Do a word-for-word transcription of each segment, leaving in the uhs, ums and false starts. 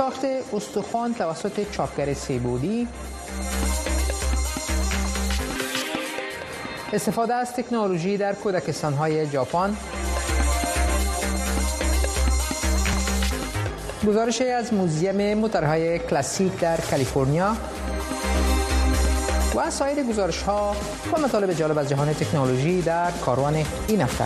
ساخت استخوان توسط چاپگر سه‌بعدی، استفاده از تکنولوژی در کودکستان‌های ژاپن، گزارشی از موزیم موتورهای کلاسیک در کالیفرنیا و سایر گزارش‌ها و مطالب جالب از جهان تکنولوژی در کاروان این هفته.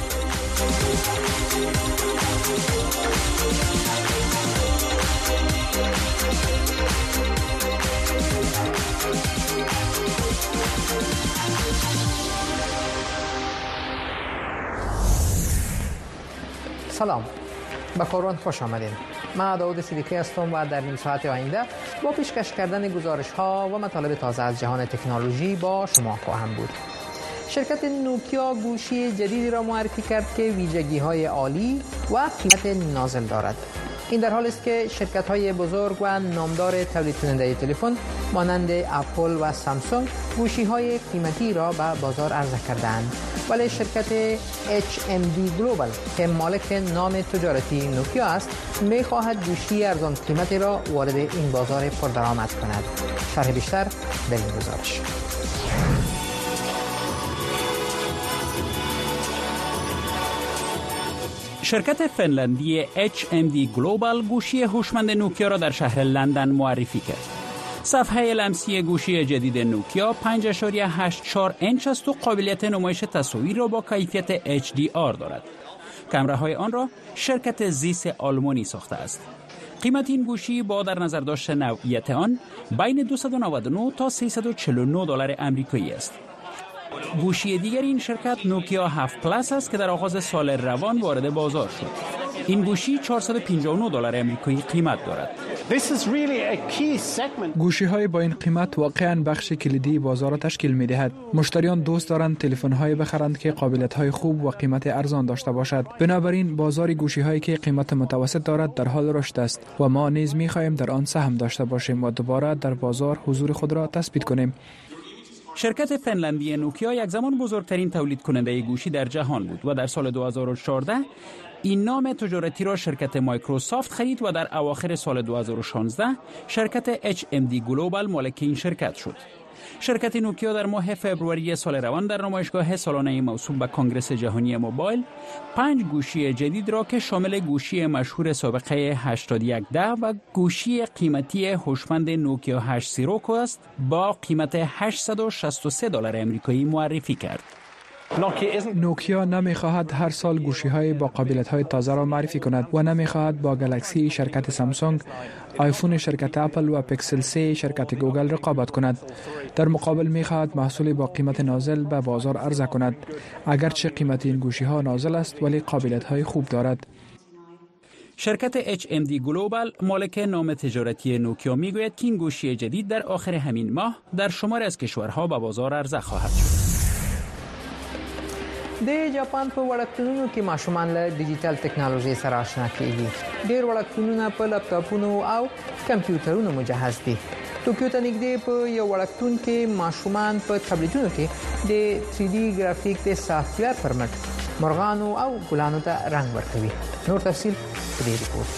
سلام، به کاروان خوش آمدین. من داود صدیقی هستم و در نیم ساعت آینده با پیشکش کردن گزارش‌ها و مطالب تازه از جهان تکنولوژی با شما خواهم بود. شرکت نوکیا گوشی جدیدی را معرفی کرد که ویژگی‌های عالی و قیمت نازل دارد. این در حالی است که شرکت‌های بزرگ و نامدار تولید کننده تلفن مانند اپل و سامسونگ گوشی‌های قیمتی را به بازار عرضه کردند، ولی شرکت اچ ام دی گلوبال که مالک نام تجارتی نوکیا است می‌خواهد گوشی ارزان قیمتی را وارد این بازار پردرآمد کند. شرح بیشتر در این گزارش. شرکت فنلندی اچ ام دی گلوبال گوشی هوشمند نوکیا را در شهر لندن معرفی کرد. صفحه لمسی گوشی جدید نوکیا پنج ممیز هشت چهار اینچ است و قابلیت نمایش تصاویر را با کیفیت اچ دی آر دارد. کامراهای آن را شرکت زیس آلمانی ساخته است. قیمت این گوشی با در نظر داشتن نوعیت آن بین دویست و نود و نه تا سیصد و چهل و نه دلار آمریکایی است. گوشی دیگر این شرکت نوکیا هفت پلاس است که در آغاز سال روان وارد بازار شد. این گوشی چهارصد و پنجاه و نه دلار آمریکایی قیمت دارد. گوشی های با این قیمت واقعا بخش کلیدی بازار را تشکیل می دهد. مشتریان دوست دارند تلفن های بخرند که قابلیت های خوب و قیمت ارزان داشته باشد. بنابراین بازار گوشی هایی که قیمت متوسط دارد در حال رشد است و ما نیز می خواهیم در آن سهم داشته باشیم و دوباره در بازار حضور خود را تثبیت کنیم. شرکت فنلندی نوکیا یک زمان بزرگترین تولید کننده گوشی در جهان بود و در سال دو هزار و چهارده این نام تجارتی را شرکت مایکروسافت خرید و در اواخر سال دو هزار و شانزده شرکت اچ ام دی گلوبال مالک این شرکت شد. شرکت نوکیا در ماه فوریه سال روان در نمایشگاه سالانه موسوم به کنگره جهانی موبایل پنج گوشی جدید را که شامل گوشی مشهور سابقه هشتاد و یک ده و گوشی قیمتی هوشمند نوکیا هشت صفر است با قیمت هشتصد و شصت و سه دلار آمریکایی معرفی کرد. نوکیا نمی‌خواهد هر سال گوشی‌های با قابلیت‌های تازه را معرفی کند و نمی‌خواهد با گلکسی شرکت سامسونگ، آیفون شرکت اپل و پیکسل سه شرکت گوگل رقابت کند. در مقابل می‌خواهد محصولی با قیمت نازل به بازار عرضه کند. اگرچه قیمت این گوشی‌ها نازل است ولی قابلیت‌های خوب دارد. شرکت اچ ام دی گلوبال مالک نام تجارتی نوکیا میگوید که این گوشی جدید در آخر همین ماه در شمار از کشورها به بازار عرضه خواهد شد. د جاپان په وړکتونونو کې ماشومان له ډیجیټل ټکنالوژي سره آشنا کیږي. ډېر وړکتونونه په لپټاپونو او کمپیوټرونو مجهز دي. ټوکیو ته نږدې په یو وړکتون کې ماشومان په ټابلیټونو کې د تھری ډي ګرافیک د سافټویر پر مټ مرغانو او ګلانو ته رنگ ورکوي. نور تفصیل په دې ریپورت.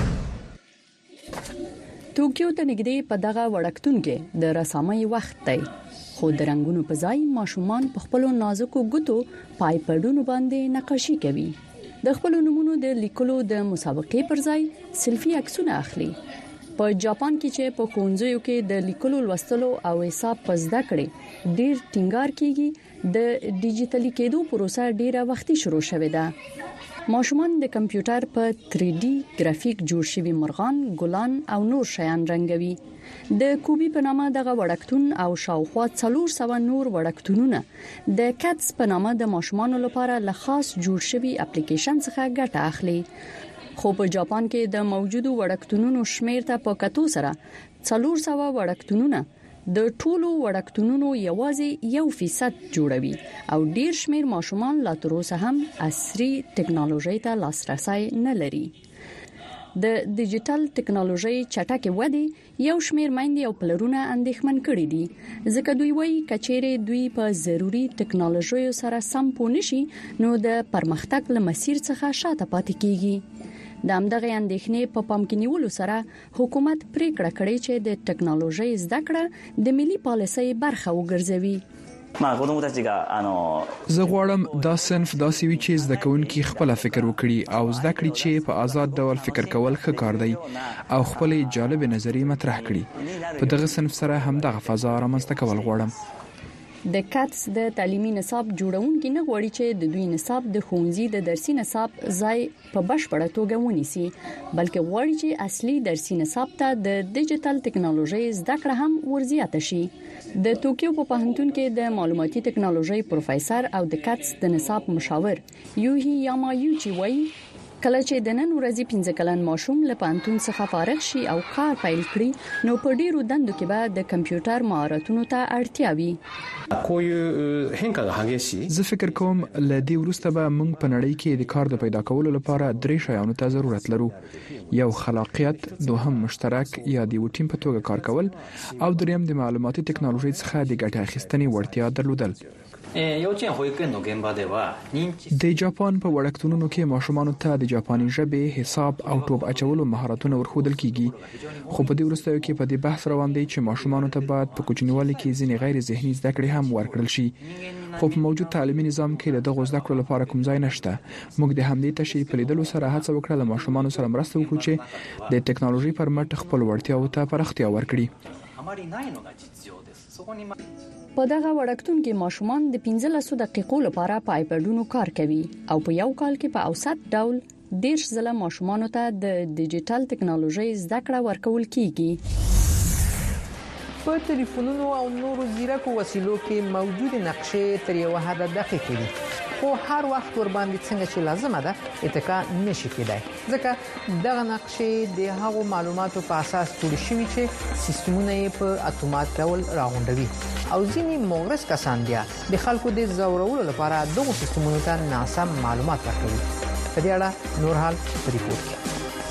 ټوکیو ته نږدې په دغه وړکتون کې د رسامۍ وخت دی. خو د رنگونو په ځای ماشومان په خپل نازکو ګوتو پای پړونو باندې نقاشي کوي. د خپل نمونو د لیکلو د مسابقې پر ځای سلفي عکسونه اخلي. په جاپان کې چې په ښوونځیو کې د لیکلو لوستلو او حساب په زده کړې ډیر ټینګار کیږي، د ډیجیټلي کېدو پروسه ډیره وختي شروع شوې ده. ماشومان د کمپیوټر په تھری ډي ګرافیک جوړ شوي مرغان، ګلان او نور شیان رنګوي. د کوبي په نامه دغه وړکتون او شاوخوا څلور سوه نور وړکتونونه د کټس په نامه د ماشومانو لپاره له خاص جوړ شوي اپلیکیشن څخه ګټه اخلي. خو په جاپان کې د موجودو وړکتونونو شمیر ته په کتو سره څلور سوه وړکتونونه د ټولو وړکتونونو یوازې یو فیصد جوړوي او ډیر شمیر ماشومان لا تر اوسه هم عصري ټکنالوژي ته لاسرسي نه لري. د ډیجیټل ټکنالوژي چټکه ودی یو شمیر مایندې او پلرونه اندېښمن کړي دي، ځکه دوی وایي کچېره دوی په ضروری ټکنالوژي سره سم پوه نشي نو د پرمختګ له مسیر څخه شاته پاتې کیږي. د همدغه اندېښنې په پام کې نیولو سره حکومت پریکړه کړې چې د ټکنالوژي زده کړه د ملي پالیسۍ برخه وګرځوي. زه غواړم دا صنف داسې وي چې زده کوونکي خپل فکر وکړي او زده کړي چې په آزاد ډول فکر کول ښه کار دی او خپل جالب نظریې مطرح کړي. په دغه صنف سره هم دغه فضا رامنځته کول غواړم. د کاتس د تعلیمي نصاب جوړونکي نه غواړي چې د دوی نصاب د ښوونځي د درسي نصاب ځای په بشپړه توګه ونیسي، بلکې غواړي چې اصلي درسي نصاب ته د ډیجیټل ټکنالوژي زده کړه هم ورزیاته شي. د توکیو په پوهنتون کې د معلوماتي ټکنالوژي پروفیسور او د کاتس د نصاب مشاور یوهی یامایوچی وایي کله چې د نن ورځې پنځه کلن ماشوم له پوهنتون څخه فارغ شي او کار پیل کړي نو په ډیرو دندو کې به د کمپیوټر مهارتونو ته اړتیا وي. زه فکر کوم ل دې وروسته به موږ په نړۍ کې د کار د پیدا کولو لپاره درې شیانو ته ضرورت لرو: یو خلاقیت، دوهم مشترک یا د یو ټیم په توګه کار کول، او دریم د معلوماتي ټکنالوژي څخه د ګټه اخیستنې وړتیا درلودل. د جاپان په وړکتونونو کې ماشومانو ته د جاپاني ژبې، حساب او ټوپ اچولو مهارتونه ورښودل کیږي، خو په دې وروستیو کې په دې بحث روان دی چې ماشومانو ته باید په کوچنیوالي کې ځینې غیر ذهني زده کړې هم ورکړل شي، خو په موجود تعلیمي نظام کې د دغو زده کړو لپاره کوم ځای نشته. موږ د همدې تشې په لیدلو سره هڅه وکړه له ماشومانو سره مرسته وکړو چې د ټکنالوژي پر مټ خپل وړتیاو ته پراختیا ورکړي. په دغه وړکتون کې ماشومان د پنځلس دقیقو لپاره په آیپډونو کار کوي او په یو کال کې په اوسط ډول دیرش ځله ماشومانو ته د ډیجیټل ټکنالوژي زده کړه ورکول کیږي. په ټلیفونونو او نورو زیرکو وسیلو کې موجود نقشې تر یو حد دقیق دي، خو هر وخت ور باندې څنګه چې لازمه ده اتکا نشي کېدای، ځکه دغه نقشې د هغو معلوماتو په اساس جوړ شوي چې سیستمونه یې په اتومات ډول راغونډوي او ځینې مغرض کسان بیا د خلکو د زورولو لپاره دغه سیستمونو ته ناسم معلومات ورکوي. په دې اړه نور حال په ریپورت کې.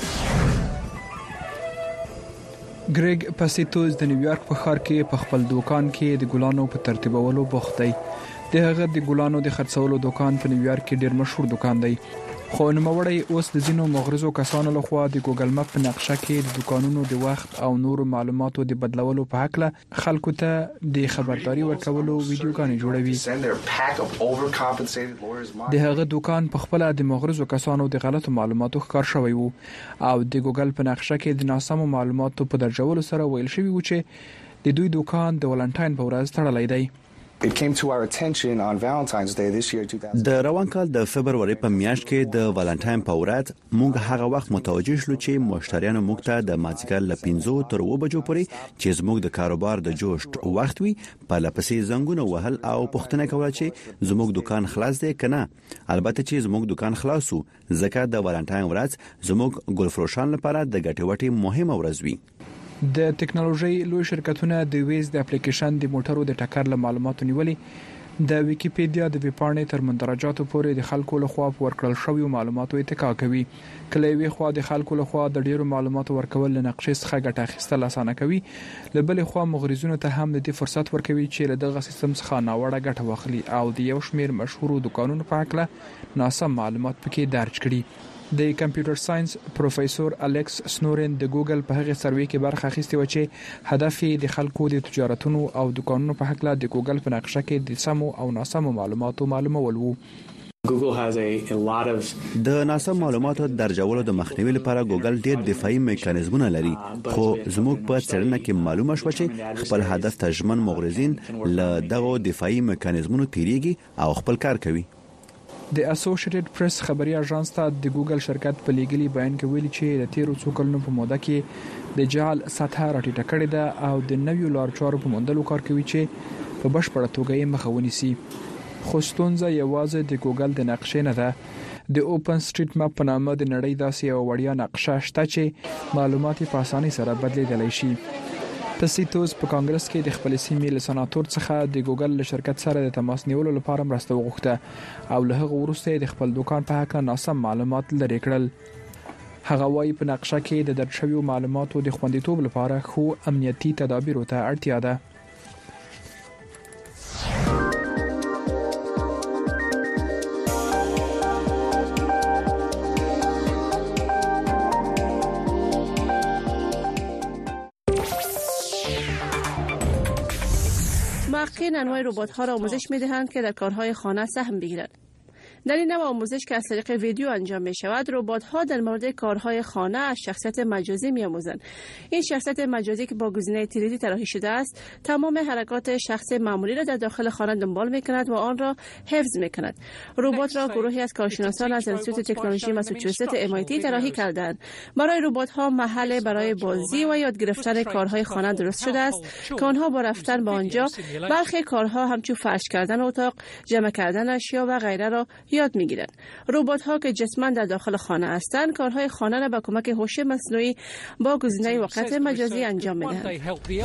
ګریګ پاسیتوز د نیویارک په ښار کې په خپل دوکان کې د ګلانو په ترتیبولو بوخت دی. د هغه د ګلانو د خرڅولو دوکان په نیویارک کې ډیر مشهور دوکان دی، خو نوموړی اوس د ځینو مغرضو کسانو لخوا د ګوګل مپ په نقشه کې د دکانونو د وخت او نورو معلوماتو د بدلولو په حق له خلکو ته د خبرداري ورکولو ویډیوګانې جوړوي. د هغه دوکان په خپل د مغرضو کسانو د غلطو معلوماتو ښکار شوی وو او د ګوګل په نقشه کې د ناسمو معلوماتو په درجولو سره ویل شوی و چې د دوی دوکان د ولنټاین په ورځ تړلی دی. It came to our attention on Valentine's Day this year two thousand. د روان کال د فبرवरी په میاشت کې د ولنټاین په ورځ موږ هغه وخت متوجه شلو چې مشتریانو موږ ته د مازیګر ل پنځه تر اوه بجو پورې چې زموږ د کاروبار د جوشت وخت وي په لپسې زنګونه وهل او پوښتنه کوله چې زموږ دکان خلاص دی کنه. البته چې زموږ دکان خلاصو ځکه د ولنټاین ورځ زموږ ګلفروشان لپاره د ګټې وټې مهمه ورځ وي. د ټکنالوژي لوی شرکتونه د ویز د اپلیکیشن د موټرو د ټکر له معلوماتو نیولې د ویکیپیډیا د ویبپاڼې تر مندرجاتو پورې د خلکو لخوا ورکړل شوی معلوماتو اتکا کوي. کله وی خو د خلکو لخوا د ډیرو معلوماتو ورکول له نقشې څخه ګټه اخیستل اسانه کوي، لبل خو مغرضونو ته هم د دې فرصت ورکوي چې له دغه سیستم څخه ناوړه ګټه واخلي او د یو شمیر مشهور دکانونو په اړه ناسم معلومات پکې درج کړي. د کمپیوټر ساينس پروفیسور الکس سنورن د ګوګل په هغه سروې کې برخه اخیستې و چې هدف یې د خلکو د تجارتونو او دکانونو په حق له د ګوګل په نقشه کې د سمو او ناسمو معلوماتو معلومول وو. د ناسم معلوماتو درجولو د مخنیوي لپاره ګوګل ډیر دفاعي میکانیزمونه لري، خو زموږ په څرنه کې معلومه شو چې خپل هدف ته ژمن مغرضین له دغه دفاعي میکانیزمونو تیریږي او خپل کار کوي. د اسوسییټډ پریس خبري اژانس ته د ګوګل شرکت په لیګلي بیان کې ویلي چې د تیرو څو کلونو په موده کې د جعل سطح راټیټه کړې ده او د نویو لار چارو په موندلو کار کوي چې په بشپړه توګه یې مخه ونیسي. خو ستونزه یوازې د ګوګل د نقشې نه ده. د اوپن سټریټ مپ په نامه د نړۍ داسې یو وړیا نقشه شته چې معلومات په اسانۍ سره بدلیدلی شي. پاسیتوز په کانګرس کې د خپل سیمې له سناتور څخه د ګوګل شرکت سره د تماس نیولو لپاره مرسته وغوښته او له هغه وروسته د خپل دکان په حق ناسم معلومات لري کړل. هغه وايي په نقشه کې د درج شویو معلوماتو د خوندیتوب لپاره خو امنیتي تدابیرو ته اړتیا ده. محققین انواع ربات‌ها را آموزش می‌دهند که در کارهای خانه سهم بگیرند. در این نوع آموزش که از طریق ویدیو انجام می شود، ربات‌ها در مورد کارهای خانه از شخصیت مجازی می آموزند. این شخصیت مجازی که با گزینه تری دی طراحی شده است، تمام حرکات شخص معمولی را در داخل خانه دنبال می کند و آن را حفظ می کند. ربات را گروهی از کارشناسان از انستیتوت تکنولوژی ماساچوست ام آی تی طراحی کردند. برای ربات‌ها محل برای بازی و یاد گرفتن کارهای خانه درست شده است که آنها با رفتن به آنجا برخی کارها همچون فرش کردن اتاق، جمع کردن اشیا و غیره را یاد میگیرند. ربات‌ها که جسماً در داخل خانه هستند، کارهای خانه را با کمک هوش مصنوعی با گزینه واقعیت مجازی انجام میدهند.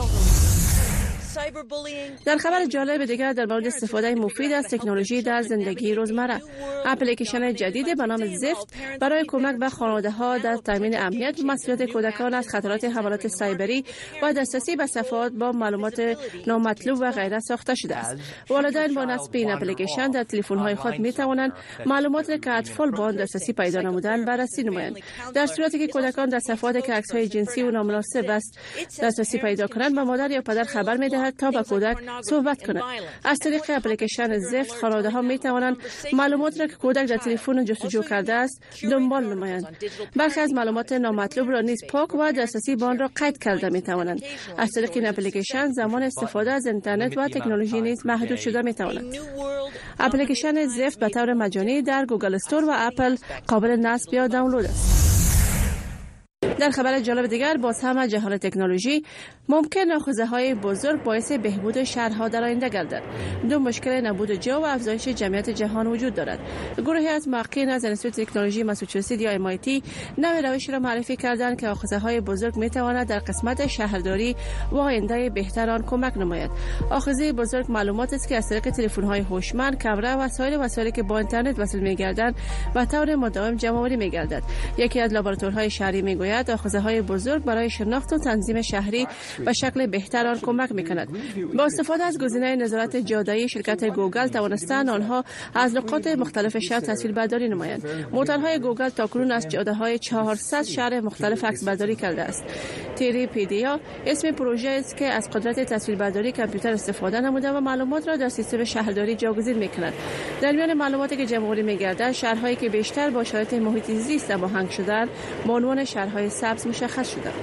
در خبر جالب دیگر در مورد استفاده مفید از تکنولوژی در زندگی روزمره، اپلیکیشن جدید به نام زفت برای کمک به خانواده‌ها در تامین امنیت و مسئولیت کودکان از خطرات حملات سایبری و دسترسی به صفحات با معلومات نامطلوب و غیره ساخته شده است. والدین با نصب این اپلیکیشن در تلفن‌های خود می‌توانند معلوماتی که اطفال با آن دسترسی پیدا نمودند بررسی نمایند. در صورتی که کودکان در صفحاتی که عکس‌های جنسی و نامناسب است دسترسی پیدا کنند، به مادر یا پدر خبر می‌دهند تا با کودک صحبت کند. از طریق اپلیکیشن زفت، خانواده‌ها می توانند معلومات را که کودک در تلفن جستجو کرده است دنبال نمایند. برخی از معلومات نامطلوب را نیز پاک و دسترسی به آن را قید کرده می توانند. از طریق این اپلیکیشن زمان استفاده از اینترنت و تکنولوژی نیز محدود شده می تواند. اپلیکیشن زفت به طور مجانی در گوگل استور و اپل قابل نصب یا دانلود است. در خبر جالب دیگر، باز هم جهان تکنولوژی، ممکن آخذه‌های بزرگ باعث بهبود شهرها در آینده گردد. دو مشکل نبود جو و افزایش جمعیت جهان وجود دارد. گروهی از محققین از انستیتوت تکنولوژی ماساچوست یا ام آی تی نوع روشی را معرفی کردند که آخذه‌های بزرگ می‌تواند در قسمت شهرداری و آینده بهتر آن کمک نماید. آخذه بزرگ معلوماتی است که از طریق تلفن‌های هوشمند، کامرا و سایر وسایلی که با اینترنت وصل می‌گردند و طور مداوم جمع‌آوری می‌گردد. یکی از لابراتوارهای شهری می‌گوید آخذه‌های بزرگ برای شناخت و تنظیم شهری به شکل بهتر آن کمک می‌کند. با استفاده از گزینه نظارت جاده‌ای شرکت گوگل توانستند آنها از نقاط مختلف شهر تصویربرداری نمایند. موتورهای گوگل تاکنون از جاده‌های چهارصد شهر مختلف عکسبرداری کرده است. تریپیدیا اسم پروژه است که از قدرت تصویربرداری کامپیوتر استفاده نموده و معلومات را در سیستم شهرداری جاگزین می‌کند. در میان معلوماتی که جمع‌آوری می‌گردد، شهرهایی که بیشتر با شرایط محیط زیست هماهنگ شده‌اند به عنوان شهرهای سبز مشخص شده‌اند.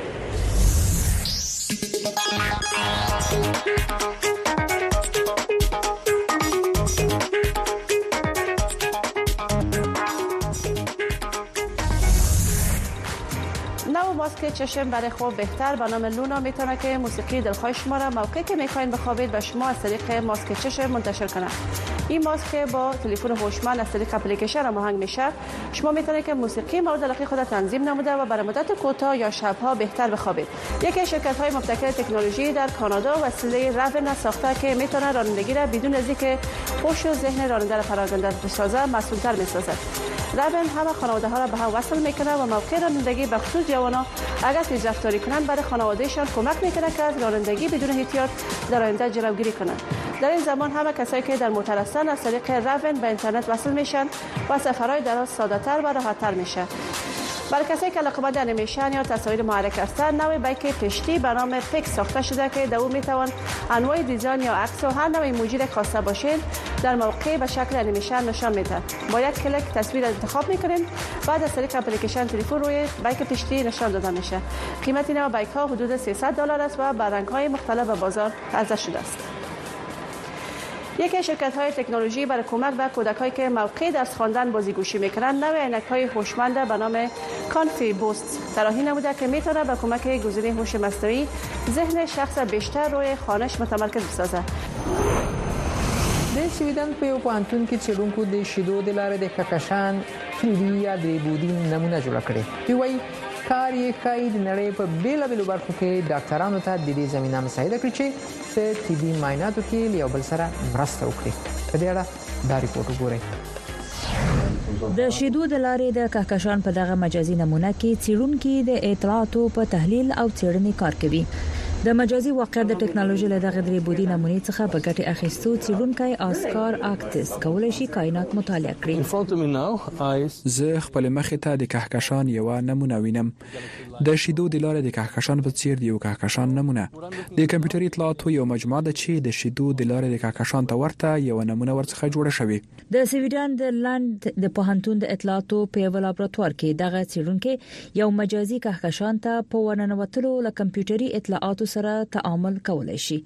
نو ماسک چشم برای خواب بهتر به نام لونا میتونه که موسیقی دلخواه شما را موقعی که میخواین بخوابید به شما از طریق ماسک چشم منتشر کنه. این ماسک با تلفن هوشمند از طریق اپلیکیشن هماهنگ میشه. شما میتونید که موسیقی مورد علاقه خود تنظیم نموده و برای مدت کوتاه یا شبها بهتر بخوابید. یکی از شرکت‌های مبتکر تکنولوژی در کانادا وسیله راون ساخته که میتونه رانندگی را بدون از اینکه هوش و ذهن راننده را پراکنده بسازه مسئول‌تر میسازد. راون همه خانواده‌ها را به هم وصل میکنه و موقع رانندگی به خصوص جوانان اگر تیز رفتاری کنند برای خانوادهشان کمک میکنه که از رانندگی بدون احتیاط در آینده جلوگیری کنند. در این زمان همه کسایی که در موتور هستند از طریق راون به اینترنت وصل میشن و سفرهای دراز ساده‌تر و راحت‌تر میشه. برای کسایی که علاقه‌مند انیمیشن یا تصاویر محرک هستند، نوع بایک پشتی به نام پیکس ساخته شده که در اون میتوان انواع دیزاین یا عکس و هر نوع ایموجی را خواسته باشید در موقع به شکل انیمیشن نشان میده. با یک کلیک تصویر را انتخاب میکنیم، بعد از طریق اپلیکیشن تلفن روی بایک پشتی نشان داده میشه. قیمت این بایک ها حدود سیصد دلار است و با رنگ‌های مختلف به بازار عرضه شده است. یکی از شرکت‌های تکنولوژی برای کمک به کودکانی که موقع درس خواندن بازیگوشی می‌کنند، نوع عینک‌های هوشمند به نام کانفی بوست طراحی نموده که می‌تونه با کمک گزینه هوش مصنوعی ذهن شخص بیشتر روی خوانش متمرکز بسازه. د سویدن په یو پوهنتون کې څېړونکو د شیدو د لارې د کهکشان تھری ډي یا درې بعدي نمونه جوړه کړې. دوی وایي کار یې ښایي د نړۍ په بېلابېلو برخو کې ډاکټرانو ته د دې زمینه مساعده کړي چې په طبي معایناتو کې له یو بل سره مرسته وکړي. په دې اړه دا ریپورټ وګورئ. د شیدو د لارې د کهکشان په دغه مجازي نمونه کې څېړونکي د اطلاعاتو په تحلیل او څېړنې کار کوي. د مجازي واقعیت د ټکنالوژي له دغه درې بودی نمونې څخه په ګټه اخیستو څېړونکي آسکار آکټس کولای شي کائنات مطالعه کړي. زه خپل مخې ته د کهکشان یو نمونه وینم. د شیدو د لارې د کهکشان په څیر دی یو کهکشان نمونه. د کمپیوټري اطلاعاتو یو مجموعه ده چې د شیدو د لارې د کهکشان ته ورته یو نمونه ورڅخه جوړه شوې. د سویډن د لند د پوهنتون د اطلاعاتو په یو لابراتوار کې دغه څېړونکي یو مجازي کهکشان ته په ورننوتلو له کمپیوټري اطلاعاتو سره تعامل کولای شي.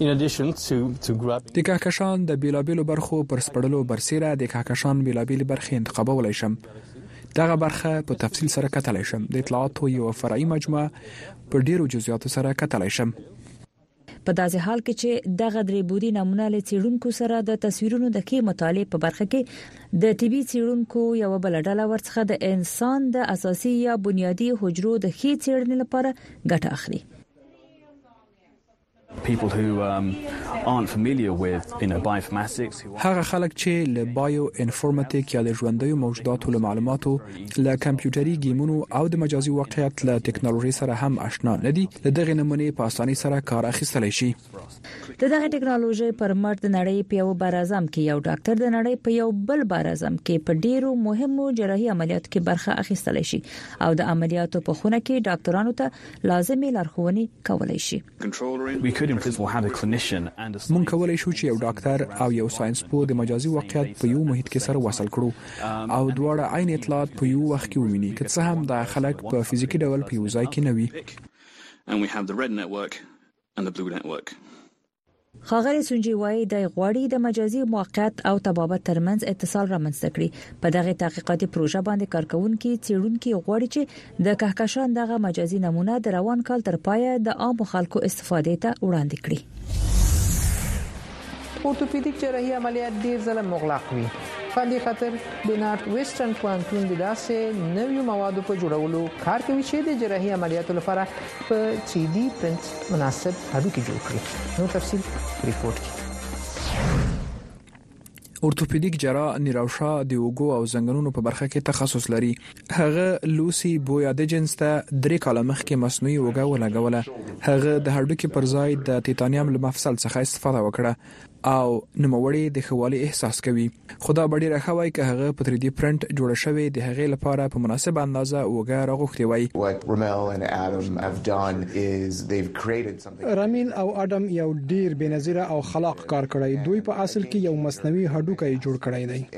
د کهکشان د بیلابیلو برخو پر سپړلو برسیره د کهکشان بیلابیل برخې انتخابولای شم. دغه برخه په تفصیل سره کتلای شم. د اطلاعاتو یو فرعي مجموعه په ډیرو جزئیاتو سره کتلای شم. په داسې حال کې چې دغه درې بودی نمونه له څېړونکو سره د تصویرونو د کې مطالعه په برخه کې د طبي څېړونکو یو بل ډله ورڅخه د انسان د اساسي یا بنیادی حجرو د ښې څېړنې لپاره ګټه اخلي. people who um, aren't familiar with you know bioinformatics هغه خلک چې له بایو انفورماتیک یا د ژوندیو موجوداتو له معلوماتو له کمپیوټري گیمونو او د مجازي واقعیت له ټکنالوژي سره هم آشنا نه دي له دغه نمونه په اسانۍ سره کار اخیستلی شي. د دغه ټکنالوژي پر مټ د نړۍ په یو بار اعظم کې یو ډاکټر د نړۍ په یو بل بار اعظم کې په ډیرو مهمو جراحي عملیاتو کې برخه اخیستلی شي او د عملیاتو په خونه کې ډاکټرانو ته لازمي لارښوونې کولای شي. مونږ کولای شو چې یو ډاکټر او یو ساينس پوه د مجازي واقعیت په یو محیط کې سره وصل کړو او دواړه عین اطلاعات په یو وخت کې وویني که څه هم د خلک په فزیکی ډول په یو ځای کې نه وي. خاغلی سونجي وايي د غواړي د مجازي واقعیت او تبابت ترمنځ اتصال رامنځته کړي. په دغه تحقیقاتي پروژه باندې کارکونکي څېړونکي غواړي چې د کهکشان دغه مجازي نمونه د روان کال تر پایه د عام خلکو استفادې ته وړاندې کړي. اورتوپیدیک جراحي عملیات ډیر ځله مغلق وي. فاندي خاطر د نارت ویسټرن پوهنتون د داسې نویو موادو په جوړولو کار کوي چې د جراحي عملیاتو لپاره په تھری ډي پرنټ مناسب هډوکي جوړ کړي. نو تفصیل ریپورت کې. اورتوپیدیک جراح نیروشا د اوګو او زنګونونو په برخه کې تخصص لري. هغه لوسی بویادجنز ته درې کاله مخکې مصنوعي اوګه ولګوله. هغه د هډوکي پر ځای د تیتانیم له مفصل څخه استفاده وکړه او نوموړی د خوالي احساس کوي. خدا بډې راخوي که هغه په تھری ډي پرنټ جوړ شوی د هغه لپاره په مناسب اندازه اوګه راغوښتي وای. رامیل او ادم یو ډیر بنظیره او خلاق کار کړی. دوی په اصل کې یو مصنوعي هډوکی جوړ کړی دی.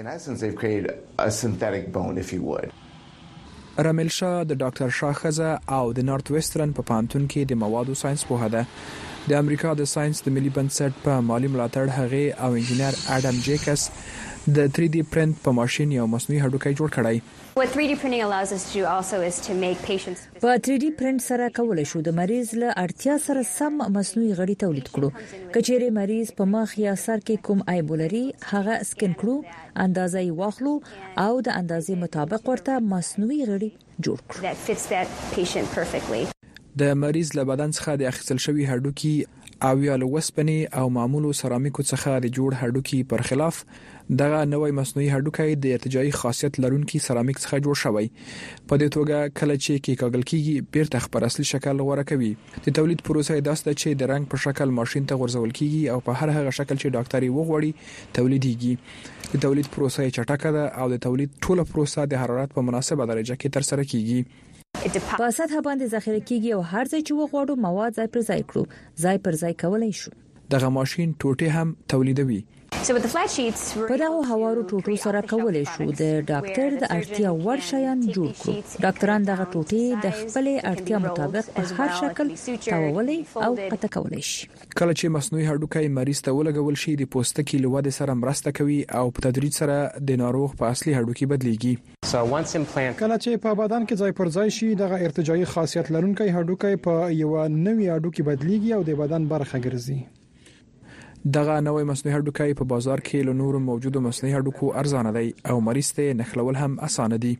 رامیل شاه د ډاکټر شاه خزه او د نارت ویسټرن په پانتون کې د موادو ساينس په هده د امریکا د ساينس د ملي بنسټ په مالی ملاتړ هغه او انجنیر اډم جیکس د تھری ډي پرنټ په ماشين یو مصنوعي هډوکی جوړ کړی. What three D printing allows us to do also is to make patients په تھری ډي پرنټ سره کولای شو د مریض له اړتیا سره سم مصنوعي غړي تولید کړو. کچېره مریض په مخ یا سر کې کوم عیب لري هغه سکن کړو، اندازې واخلو او د اندازې مطابق ورته مصنوعي غړي جوړ کړو. that fits that patient perfectly. د مریض له بدن څخه د اخیستل شوی هډوکی او یا له وسپنې او معمولو سرامیکو څخه د جوړ هډوکی پر خلاف دغه نوې مصنوعي هډوکی د ارتجاعي خاصیت لرونکي سرامیک څخه جوړ شوی. په دې توګه کله چې کې کاغل کیږي بیرته خپل اصلي شکل غوړه کوي. د تولید پروسه داسته چې د رنګ په شکل ماشين ته غورځول کیږي او په هر هغه شکل چې ډاکټري وغوړي تولیديږي. د تولید پروسه چټکه ده او د تولید ټوله پروسه د حرارت په مناسبه درجه کې تر سره کیږي. په سطح باندې ذخیره کیږي او هر ځای چې وغواړو مواد ځای پر ځای کړو ځای پر ځای کولای شو. دغه ماشين ټوټه هم تولیدوي. So with the flat sheets په دغه هوارو ټوټو سره کولای شو د ډاکټر د اړتیا وړ شیان جوړ کړو. ډاکټران دغه ټوټې د خپل اړتیا مطابق په هر شکل تاوولای او قطع کولای شي. کله چې مصنوعي هډوکی مریض ته ولګول شي د پوستکي له ودې سره مرسته کوي او په تدریج سره د ناروغ په اصلي هډوکی بدلیږي. کله چې په بدن کې ځای پر ځای شي دغه ارتجاعي خاصیت لرونکی هډوکی په یو نوې هډوکی بدلیږي او د بدن برخه ګرځي. دغه نوې مصنوعي هډوکی په بازار کې له نورو موجودو مصنوعي هډوکو ارزانه دی او مریض ته نښلول هم اسانه دي.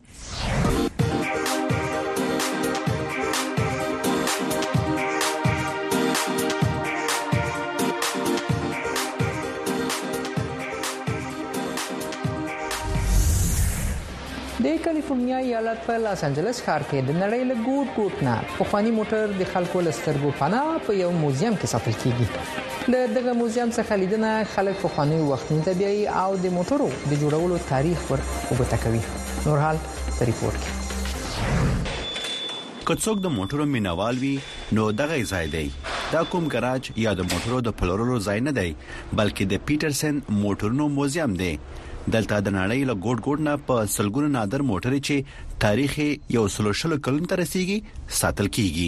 د کالیفورنیا ایالت په لاس انجلس ښار کې د نړۍ له ګوټ ګوټ نه پخوانی موټر د خلکو له سترګو پناه په یو موزیم کې ساتل کیږي. له دغه موزیم څخه لیدنه خلک پخوانی وختونو ته بیایي او د موټرو د جوړولو تاریخ ور وګورئ کوي. نور حال په ریپورت کې. کڅوګ د موټرو مینوال وی نو دغه ځای دی. دا کوم ګراج یا د موټرو د پلورلو ځای نه دی بلکې د پیټرسن موټرونو موزیم دی. دلته د نړۍ له ګوټ ګوټ نه په سلګونو نادر موټرې چې تاریخ یو سلو شل کلونو ته رسیدي ساتل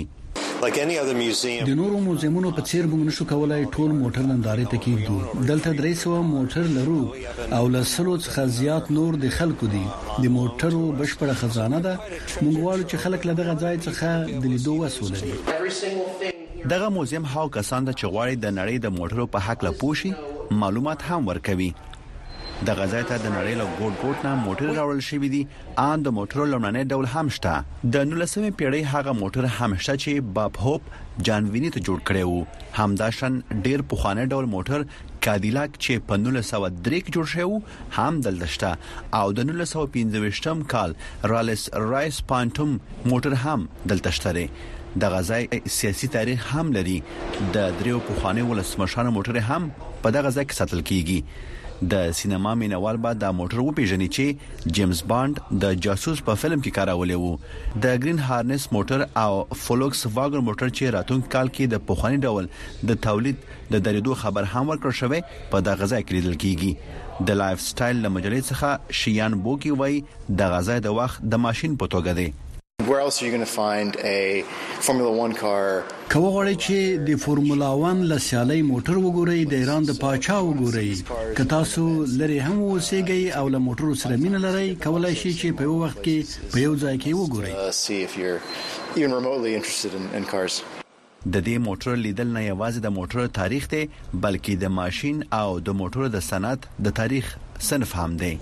کیږي. د نورو موزیمونو په څیر موږ نشو کولای ټول موټر نندارې ته کیږو. دلته درې سوه موټر لرو او له سلو څخه زیات نور د خلکو دي. د موټرو بشپړه خزانه ده. موږ غواړو چې خلک له دغه ځای څخه د لیدو وسول لري. دغه موزیم هاو کسان د چغواړي د نړۍ د موټرو په حق لا پوښي معلومات هم ورکوي. د غزای ته د نړۍ له ګوټ ګوټ نه موټر راوړل شوی دي. ان د موټرو لومړنی ډول هم شته. د نولسمې پیړۍ هغه موټر هم شته چې باب هوپ جان ویني ته جوړ کړی وو. همداشن ډیر پخوانی ډول موټر کادیلاک چې په نولس سوه درې کې جوړ شوی هم دلته شته او د نولس سوه پنځه ویشتم کال رالس رایس پانټوم موټر هم دلته شته. د غزای سیاسي تاریخ هم لري. د دریو پخوانی ولسمشرانو موټر هم په دغه ځای کې ساتل کیږي. د سینما مینوال با د موټر و پیژني چې جیمز بانډ د جاسوس په فلم کې کارولې وو. د گرین هارنس موټر او فولکس واګن موټر چې راتون کال کې د پخوانی ډول د تولید د درېدو خبر هم ورکړ شوی په د غزا کې لیدل کیږي. د لایف سټایل له مجلې څخه شیان بوکی وای د غزا د وخت د ماشين په توګه دی. Where else are you going to find a Formula one car? کوم غواړي چې د فورمولا واحد لسیالي موټر وګورئ د ایران د پاچا وګورئ. که تاسو لري هم اوسېږئ او له موټرو سره مینه لرئ کولای شئ چې په یو وخت کې په یو ځای کې وګورئ. See if you're even remotely interested in, in cars. د دې موټر لیدل نه یوازې د موټر تاریخ دی بلکې د ماشين او د موټر د صنعت د تاریخ صنف هم دی.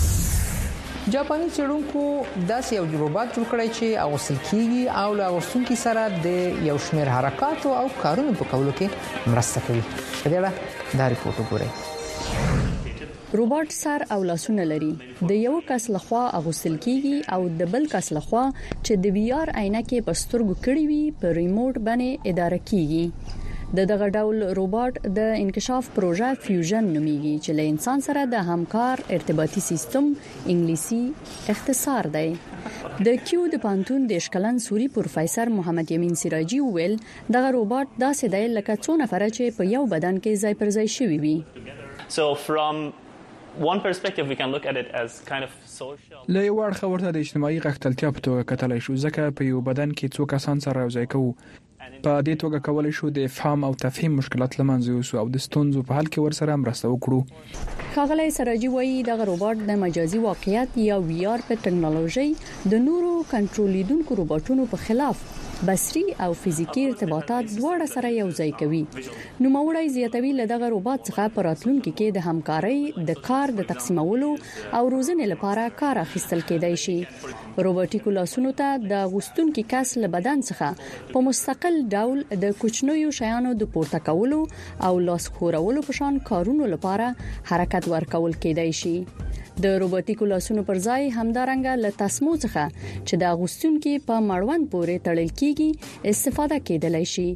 جاپاني څېړونکو داسې یو روبوټ جوړ کړی چې اغوستل کیږي او له اغوستونکو سره د یو شمېر حرکاتو او کارونو په کولو کې مرسته کوي. په دې اړه دا ریپورت وګورئ. روبوټ سر او لاسونه لري. د یو کس لخوا اغوستل کیږي او د بل کس لخوا چې د وی آر عینکې په سترګو کړی وي په ریموټ باندې اداره کیږي. د دغه ډول روبوټ د انکشاف پروژه فیوژن نومیږي چې له انسان سره د همکار ارتباطي سیستم انګلیسي اختصار دی. د کیو د پانتون د اشکلن سوري پروفیسور محمد یمین سراجی ویل دغه روبوټ داسې دی لکه څو نفر چې په یو بدن کې ځای پر ځای شوي وي. So from one perspective we can look at it as kind of social. له یو اړخه ورته د اجتماعي غښتلتیا په توګه کتلای شو ځکه په یو بدن کې څو کسان سره یو ځای کوو. په دې توګه کولای شو د فهم او تفهیم مشکلات لمنځه یوسو او د ستونزو په حل کې ورسره مرسته وکړو. ښاغلی سراجي وایي دغه روبوټ د مجازي واقعیت یا وی آر په ټکنالوژي د نورو کنټرولیدونکو روبوټونو په خلاف بصري او فزیکی ارتباطات دواړه سره یو ځای کوي. نو موړی زیاتوي له دغه روبوټ څخه په راتلونکي کې د همکارۍ د کار د تقسیمولو او روزنې لپاره کار اخیستل کېدای شي. روبوټیکو لاسونو ته د غوستونکو کس له بدن څخه په مستقل ډول د کوچنیو شیانو د پورته کولو او لاس خورولو په شان کارونو لپاره حرکت ورکول کېدای شي. د روبوټیکو لاسونو پر ځای همدارنګه له تسمو څخه چې د غوستونکو په مړوند پورې تړل کیږي استفاده کېدلای شي.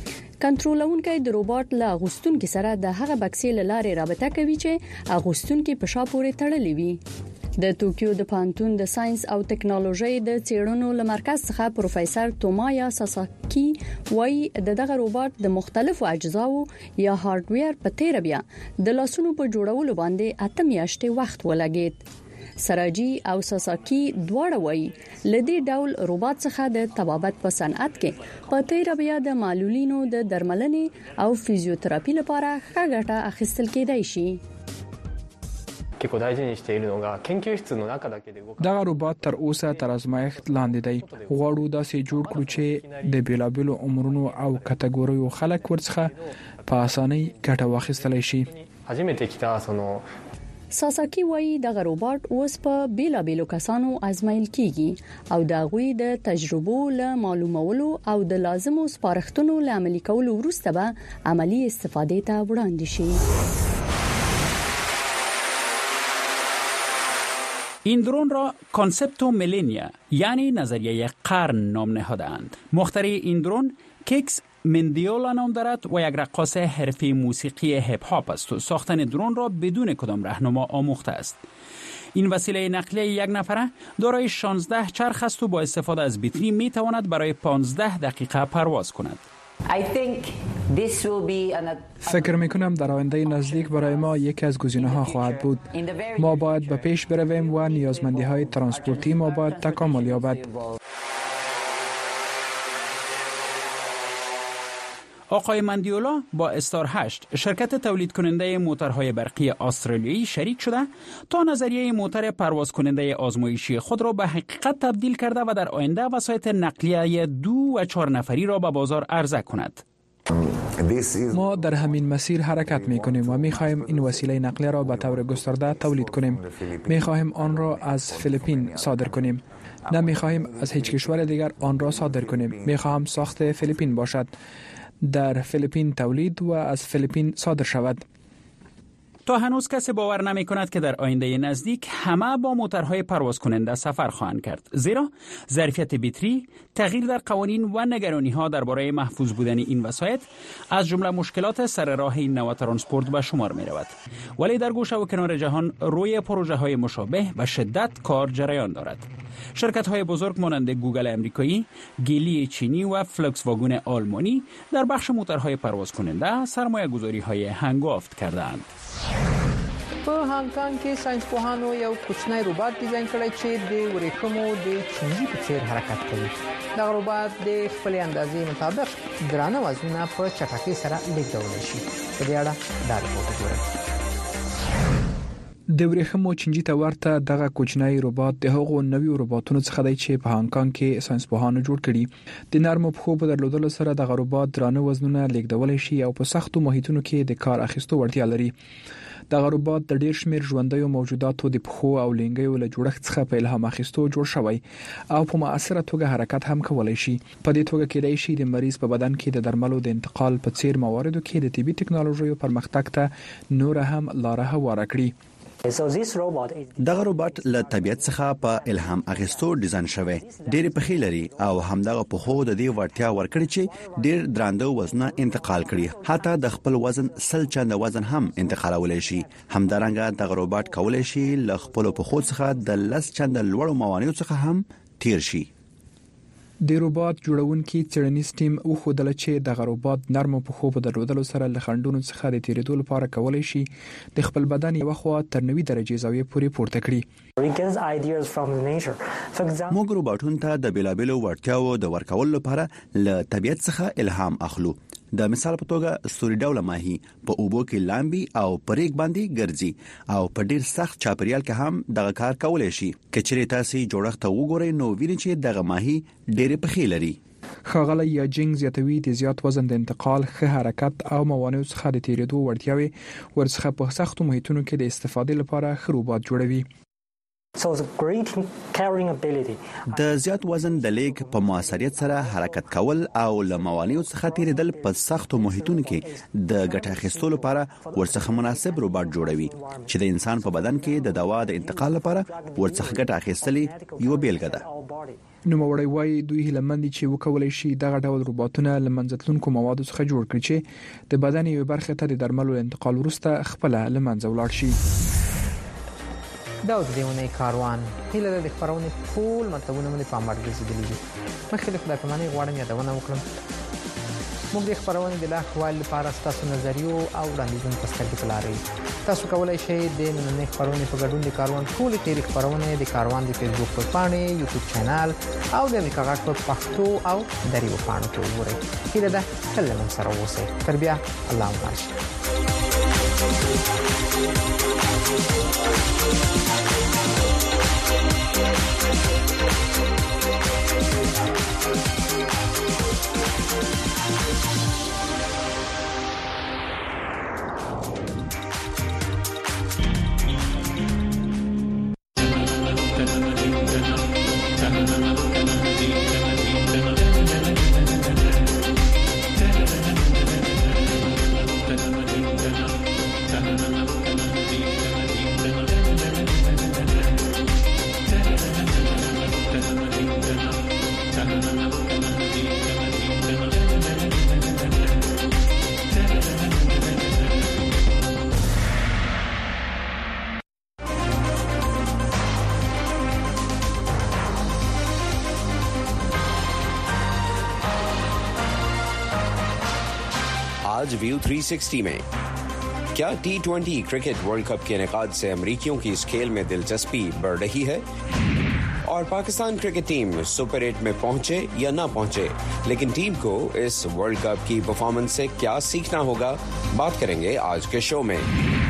کنټرولونکي د روبوټ له غوستونکو سره د هغه بکسې لاره رابطه کوي چې غوستونکو په شا پورې تړلې وي. د ټوکیو د پانتون د ساينس او ټکنالوژي د څېړنو لمرکز څخه پروفیسور تومایا ساساکی وایي دغه روبوټ د مختلفو اجزاو یا هارډویر په تیر بیا د لاسونو په جوړولو باندې اته میاشتې وخت ولګید. سراجي او ساساکی دواړه وایي لدې ډول روبوټ څخه د طبابت په صنعت کې په تیر بیا د معلولینو د درملنې او فزیوتراپي لپاره ښه ګټه اخیستل کېدای شي. دغه روبوټ تر اوسه تر ازمایښت لاندې دی. غواړو داسې جوړ کړو چې د بیلابیلو عمرونو او کټګوریو خلک ورڅخه په اسانۍ ګټه واخیستلی شي. ساساکی وایي دغه روبوټ اوس په بیلابیلو کسانو ازمایل کیږي او د غوي د تجربو له معلومولو او د لازمو سپارښتنو له عملي کولو وروسته به عملی استفادې ته وړاندې شي. این درون را کانسپتو میلینیا یعنی نظریه قرن نام نهادند. مخترع این درون کیکس مندیولا نام دارد و یک رقاص حرفی موسیقی هپ هاپ است و ساختن درون را بدون کدام راهنما آموخته است. این وسیله نقلیه یک نفره دارای شانزده چرخ است و با استفاده از بطری می تواند برای پانزده دقیقه پرواز کند. فکر می کنم در آینده نزدیک برای ما یکی از گزینه‌ها خواهد بود. ما باید به پیش برویم و نیازمندی‌های ترانسپورتی ما باید تکامل یابد. آقای مندیولا با استار هشت شرکت تولید کننده موتورهای برقی استرالیایی شریک شده تا نظریه موتور پرواز کننده آزمایشی خود را به حقیقت تبدیل کرده و در آینده وسایط نقلیه دو و چهار نفری را به بازار عرضه کند. ما در همین مسیر حرکت می کنیم و می خواهیم این وسیله نقلیه را به طور گسترده تولید کنیم. می خواهیم آن را از فیلیپین صادر کنیم. نه می خواهیم از هیچ کشور دیگر آن را صادر کنیم. می خواهم ساخت فیلیپین باشد، در فیلیپین تولید و از فیلیپین صادر شود. تا هنوز کسی باور نمی کند که در آینده نزدیک همه با موتورهای پرواز کننده سفر خواهند کرد، زیرا ظرفیت بطری، تغییر در قوانین و نگرانی ها درباره محفوظ بودن این وسایط از جمله مشکلات سر راه این نوع ترانسپورت به شمار می رود. ولی در گوشه و کنار جهان روی پروژه های مشابه به شدت کار جریان دارد. شرکت های بزرگ مانند گوگل امریکایی، گیلی چینی و فلکس واگن آلمانی در بخش موتورهای پرواز کننده سرمایه گذاری های هنگافت کردند. په هانګ کانګ کې ساينسپوهانو یو کوچنی روباټ ډیزاین کړی چې د ورېښمو د چینجي په څیر حرکت کوي. دا روباټ د خپل اندازې مطابق درانه وزنونه په چټکۍ سره لیږدولی شي. په دې اړه دا ریپورت وګورئ. د ورېښمو چینجي ته ورته دغه کوچنی روباټ د هغو نویو روباټونو څخه دی چې په هانګ کانګ کې ساينسپوهانو جوړ کړي. د نرمو پښو په درلودلو سره دغه روباټ درانه وزنونه لیږدولی شي او په سختو محیطونو کې د کار اخیستو وړتیا لري. دغه روباټ د ډیر شمیر ژوندیو موجوداتو د پښو او لنګیو له جوړښت څخه په الهام اخیستو جوړ شوی او په مؤثره توګه حرکت هم کولای شي. په دې توګه کېدای شي د مریض په بدن کې د درملو د انتقال په څیر مواردو کې د طبي ټکنالوژیو پرمختګ ته نور هم لاره هواره کړي. دغه روباټ له طبيعت څخه په الهام اخیستو ډیزاین شوی. ډېر پخې لري او همدغه پخو د دې ورتیا ورکړي چې ډېر درانده وزن انتقال کړي. حتی د خپل وزن سل چنده وزن هم انتقالولای شي. همدارنګه دغه روباټ کولای شي له خپل پخو څخه د لس چنده لوړو موانعو څخه هم تیر شي. د روباټ جوړونکي څېړنیز ټیم وښودل چې دغه روباټ نرمو پښو په درلودلو سره له خنډونو څخه د تیریدو لپاره کولای شي د خپل بدن یو خوا تر نوي درجه زاویې پورې پورته کړي. موږ روباټونو ته د بیلابیلو وړتیاو د ورکولو لپاره له طبيعت څخه الهام اخلو. د مثال په توګه ستوري ډوله ماهي په اوبو کې لامبي او پریک باندې ګرځي او په ډیر سخت چاپریال کې هم دغه کار کولای شي. کچېرې تاسو جوړښت وګورئ نو وینئ چې دغه ماهي ډېر پخې لري. ښاغلی یاجینګ زیاتوي د زیات وزن د انتقال، ښه حرکت او موانعو څخه د تیریدو وړتیاوې ورڅخه په سختو محیطونو کې د استفادې لپاره ښه روباټ جوړوي. د زیات وزن د لیک په موثریت سره حرکت کول او له موانعو څخه تیریدل په سختو محیطونو کې د ګټه اخیستلو لپاره ورڅخه مناسب روباټ جوړوي چې د انسان په بدن کې د دوا د انتقال لپاره ورڅخه ګټه اخیستلې یو بیلګه ده. نو موري وايي دوی هلمندي چې وکولای شي دغه ډول روباټونه لمنځتلونکو موادو څخه جوړ کړي چې د بدن یو برخه ته د درملو انتقال وروسته خپل لمنځه ولاړ شي. دا د دیونه کاروان هله د خبرونه ټول مطلبونه مې په امر ګرځېدلې دي. مخکې د خدای پاماني غواړم یادونه وکړم. موږ د خبرونه د لاخوال لپاره تاسو نظریو او وړاندیزونه تاسو ته لاري. تاسو کولای شئ د نن خبرونه په ګډون د کاروان ټول تیر خبرونه د کاروان د فیسبوک په پاڼه، یوټیوب چینل او د امریکا غږ په پښتو او دریو پاڼو کې وګورئ. کله دا کله موږ سره اوسئ. تر بیا الله مبارک. Na na na आज view three sixty में। क्या T twenty cricket world cup के इनेकाद से अमरीकियों की इस खेल में दिलचस्पी बढ़ रही है? और Pakistan cricket team super eight में पहुंचे या ना पहुंचे, लेकिन टीम को इस वर्ल्ड कप की परफॉर्मेंस से क्या सीखना होगा, बात करेंगे आज के शो में।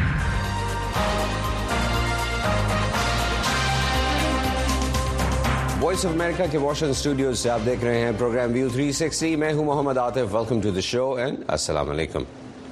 वॉइस ऑफ अमेरिका के वॉशिंगटन स्टूडियोज से आप देख रहे हैं प्रोग्राम व्यू थ्री सिक्सटी। मैं हूं Mohammad Atif. Welcome to the show and अस्सलाम वालेकुम।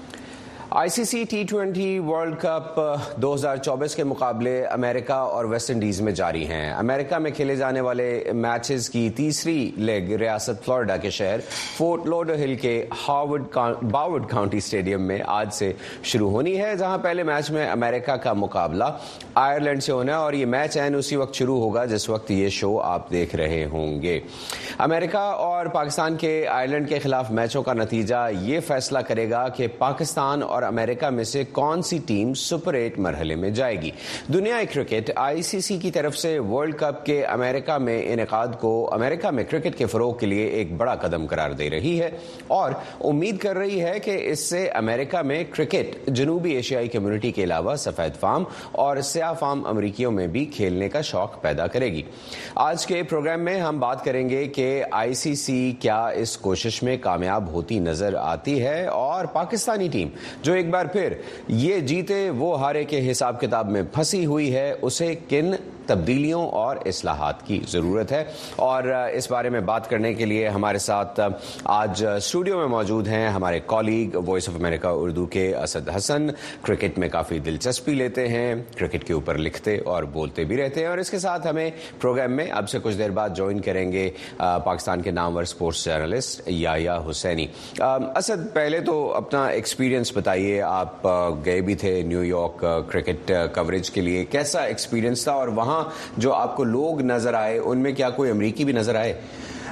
ICC T twenty world cup दो हज़ार चौबीस के मुकाबले अमेरिका और वेस्ट इंडीज में जारी हैं। अमेरिका में खेले जाने वाले मैचेस की तीसरी लेग रियासत फ्लोरिडा के शहर फोर्ट लॉडरहिल के हार्वर्ड बावर्ड काउंटी स्टेडियम में आज से शुरू होनी है, जहां पहले मैच में अमेरिका का मुकाबला आयरलैंड से होना है और ये मैच एन उसी वक्त शुरू होगा जिस वक्त ये शो आप देख रहे होंगे। अमेरिका और पाकिस्तान के आयरलैंड के खिलाफ मैचों का नतीजा ये फैसला करेगा कि पाकिस्तान और अमेरिका में से कौन सी टीम सुपर एट मरहले में जाएगी। दुनिया क्रिकेट आईसीसी की तरफ से वर्ल्ड कप के अमेरिका में इनेकाद को अमेरिका में क्रिकेट के फरोग के लिए एक बड़ा कदम करार दे रही है और उम्मीद कर रही है कि इससे अमेरिका में क्रिकेट जनूबी एशियाई कम्युनिटी के अलावा सफेद फार्म और स्याह फार्म अमरीकियों में भी खेलने का शौक पैदा करेगी। आज के प्रोग्राम में हम बात करेंगे कि आईसीसी क्या इस कोशिश में कामयाब होती नजर आती है और पाकिस्तानी टीम जो एक बार फिर ये जीते वो हारे के हिसाब किताब में फंसी हुई है, उसे किन तब्दीलियों और इस्लाहात की जरूरत है। और इस बारे में बात करने के लिए हमारे साथ आज स्टूडियो में मौजूद हैं हमारे colleague Voice of America Urdu के असद हसन। क्रिकेट में काफी दिलचस्पी लेते हैं, क्रिकेट के ऊपर लिखते और बोलते भी रहते हैं और इसके साथ हमें प्रोग्राम में अब से कुछ देर बाद ज्वाइन करेंगे पाकिस्तान के नामवर स्पोर्ट्स जर्नलिस्ट याया हुसैनी। असद, पहले तो अपना एक्सपीरियंस बताइए। आप गए भी थे न्यूयॉर्क क्रिकेट कवरेज के लिए, कैसा एक्सपीरियंस था और वहां जो आपको लोग नजर आए उनमें क्या कोई अमरीकी भी नजर आए?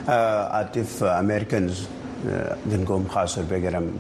आतिफ, अमेरिकन जिनको हम ख़ास तौर पे अगर हम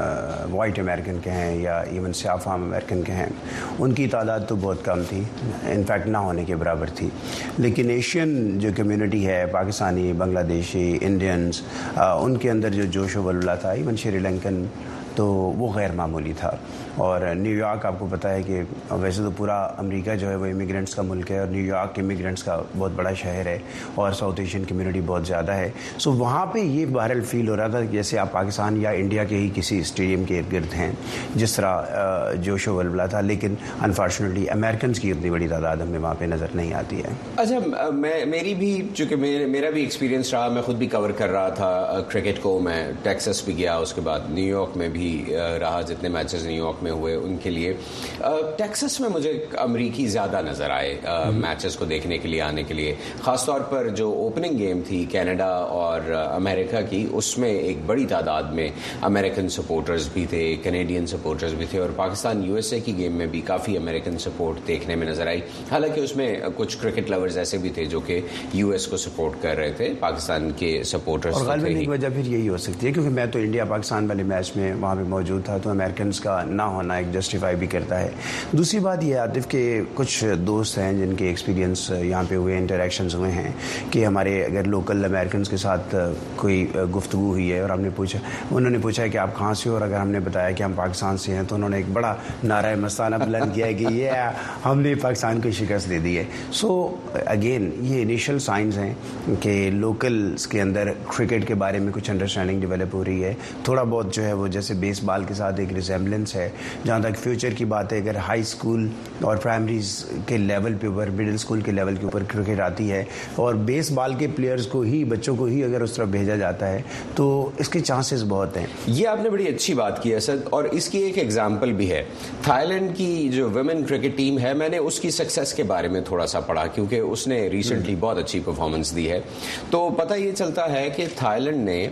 वाइट अमेरिकन के हैं या इवन स्याह फार्म अमेरिकन के हैं, उनकी तादाद तो बहुत कम थी, इनफैक्ट ना होने के बराबर थी। लेकिन एशियन जो कम्युनिटी है, पाकिस्तानी, बांग्लादेशी, इंडियंस, उनके अंदर जो जोश व वल्वला था, इवन श्रीलंकन, तो वो गैर मामूली था। और न्यूयॉर्क आपको पता है कि वैसे तो पूरा अमेरिका जो है वो इमिग्रेंट्स का मुल्क है और न्यूयॉर्क इमिग्रेंट्स का बहुत बड़ा शहर है और साउथ एशियन कम्युनिटी बहुत ज़्यादा है। सो वहाँ पे ये बहरहाल फील हो रहा था कि जैसे आप पाकिस्तान या इंडिया के ही किसी स्टेडियम के इर्द गिर्द हैं, जिस तरह जोश व वल्वला था। लेकिन अनफॉर्चुनेटली अमेरिकन की उतनी बड़ी तादाद हमें वहाँ पर नज़र नहीं आती है। अच्छा, मैं मेरी भी चूँकि मेरा भी एक्सपीरियंस रहा, मैं खुद भी कवर कर रहा था क्रिकेट को। मैं टेक्सास भी गया, उसके बाद न्यूयॉर्क में भी रहा, जितने मैचेस न्यूयॉर्क में हुए उनके लिए। टेक्सास में मुझे अमरीकी ज़्यादा नज़र आए मैचेस को देखने के लिए, आने के लिए। ख़ासतौर पर जो ओपनिंग गेम थी कनाडा और अमेरिका की, उसमें एक बड़ी तादाद में अमेरिकन सपोर्टर्स भी थे, कनेडियन सपोर्टर्स भी थे और पाकिस्तान यूएसए की गेम में भी काफ़ी अमेरिकन सपोर्ट देखने में नज़र आई। हालांकि उसमें कुछ क्रिकेट लवर्स ऐसे भी थे जो कि यूएस को सपोर्ट कर रहे थे, पाकिस्तान के सपोर्टर्स। और गालिबन एक वजह फिर यही हो सकती है क्योंकि मैं तो इंडिया पाकिस्तान वाले मैच में वहाँ पे मौजूद था, तो अमेरिकन का ना होना एक जस्टिफाई भी करता है। दूसरी बात यह आतिफ के कुछ दोस्त हैं जिनके एक्सपीरियंस यहाँ पे हुए, इंटरेक्शंस हुए हैं कि हमारे अगर लोकल अमेरिकन के साथ कोई गुफ्तगू हुई है और हमने पूछा, उन्होंने पूछा कि आप कहाँ से हो, और अगर हमने बताया कि हम पाकिस्तान से हैं तो उन्होंने एक बड़ा नारा मस्ताना बुलंद किया है कि ये हमने पाकिस्तान को शिकस्त दे दी है। सो अगेन ये इनिशियल साइंस हैं कि लोकल्स के अंदर क्रिकेट के बारे में कुछ अंडरस्टैंडिंग डेवलप हो रही है। थोड़ा बहुत जो है वो जैसे बेसबॉल के साथ एक रिजेम्बलेंस है। जहाँ तक फ्यूचर की बात है, अगर हाई स्कूल और प्राइमरीज के लेवल पे ऊपर, मिडिल स्कूल के लेवल के ऊपर क्रिकेट आती है और बेसबॉल के प्लेयर्स को ही, बच्चों को ही अगर उस तरफ भेजा जाता है तो इसके चांसेस बहुत हैं। ये आपने बड़ी अच्छी बात की है सर, और इसकी एक एग्जाम्पल भी है। थाईलैंड की जो वुमेन क्रिकेट टीम है, मैंने उसकी सक्सेस के बारे में थोड़ा सा पढ़ा क्योंकि उसने रिसेंटली बहुत अच्छी परफॉर्मेंस दी है। तो पता ये चलता है कि थाईलैंड ने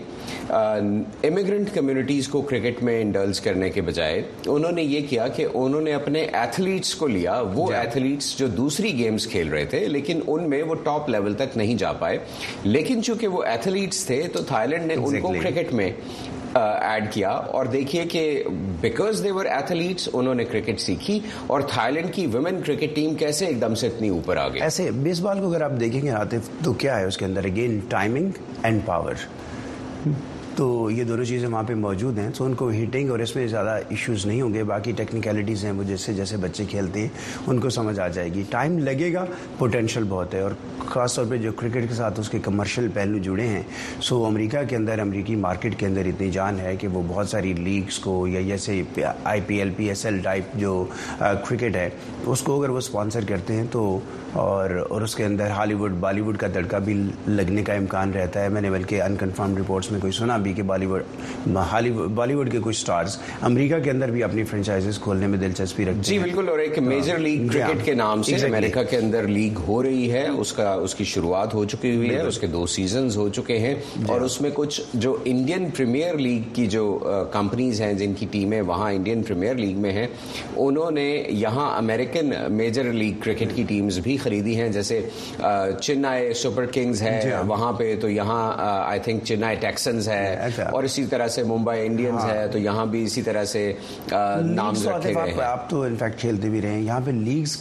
इमिग्रेंट कम्युनिटीज को क्रिकेट में इंडल्ज करने के बजाय उन्होंने ये किया कि उन्होंने अपने एथलीट्स को लिया, वो एथलीट्स जो दूसरी गेम्स खेल रहे थे लेकिन उनमें वो टॉप लेवल तक नहीं जा पाए, लेकिन चूंकि वो एथलीट्स थे तो थाईलैंड ने exactly. उनको क्रिकेट में ऐड uh, किया और देखिए कि बिकॉज दे वर एथलीट्स उन्होंने क्रिकेट सीखी और थाईलैंड की वुमेन क्रिकेट टीम कैसे एकदम से इतनी ऊपर आ गई। ऐसे बेसबॉल को अगर आप देखेंगे आतिफ तो क्या है उसके अंदर, अगेन टाइमिंग एंड पावर। तो ये दोनों चीज़ें वहाँ पे मौजूद हैं, तो उनको हिटिंग और इसमें ज़्यादा इश्यूज़ नहीं होंगे। बाकी टेक्निकलिटीज़ हैं वो जैसे जैसे बच्चे खेलते हैं उनको समझ आ जाएगी। टाइम लगेगा, पोटेंशियल बहुत है, और ख़ास तौर पे जो क्रिकेट के साथ उसके कमर्शियल पहलू जुड़े हैं। सो अमेरिका के अंदर, अमेरिकी मार्केट के अंदर इतनी जान है कि वो बहुत सारी लीग्स को या जैसे I P L P S L type जो क्रिकेट है उसको अगर वो स्पॉन्सर करते हैं तो और और उसके अंदर हॉलीवुड बॉलीवुड का तड़का भी लगने का इम्कान रहता है। मैंने बल्कि अनकन्फर्म रिपोर्ट्स में कोई सुना भी कि बॉलीवुड हॉलीवुड बॉलीवुड के कुछ स्टार्स अमेरिका के अंदर भी अपनी फ्रेंचाइजेस खोलने में दिलचस्पी रखते हैं। जी बिल्कुल, और एक मेजर लीग क्रिकेट के नाम से अमेरिका के अंदर लीग हो रही है, उसका उसकी शुरुआत हो चुकी हुई है, उसके दो सीजन्स हो चुके हैं, और उसमें कुछ जो इंडियन प्रीमियर लीग की जो कंपनीज हैं जिनकी टीमें वहाँ इंडियन प्रीमियर लीग में हैं, उन्होंने यहाँ अमेरिकन मेजर लीग क्रिकेट की टीम्स भी खरीदी हैं। जैसे चेन्नई सुपर किंग्स है वहाँ पे, तो यहाँ आई थिंक चेन्नई टेक्सन्स है, और इसी तरह से मुंबई इंडियंस है, तो यहाँ भी इसी तरह से नाम रखे गए हैं। आप तो इनफैक्ट खेलते भी रहे हैं यहाँ पे। लीग्स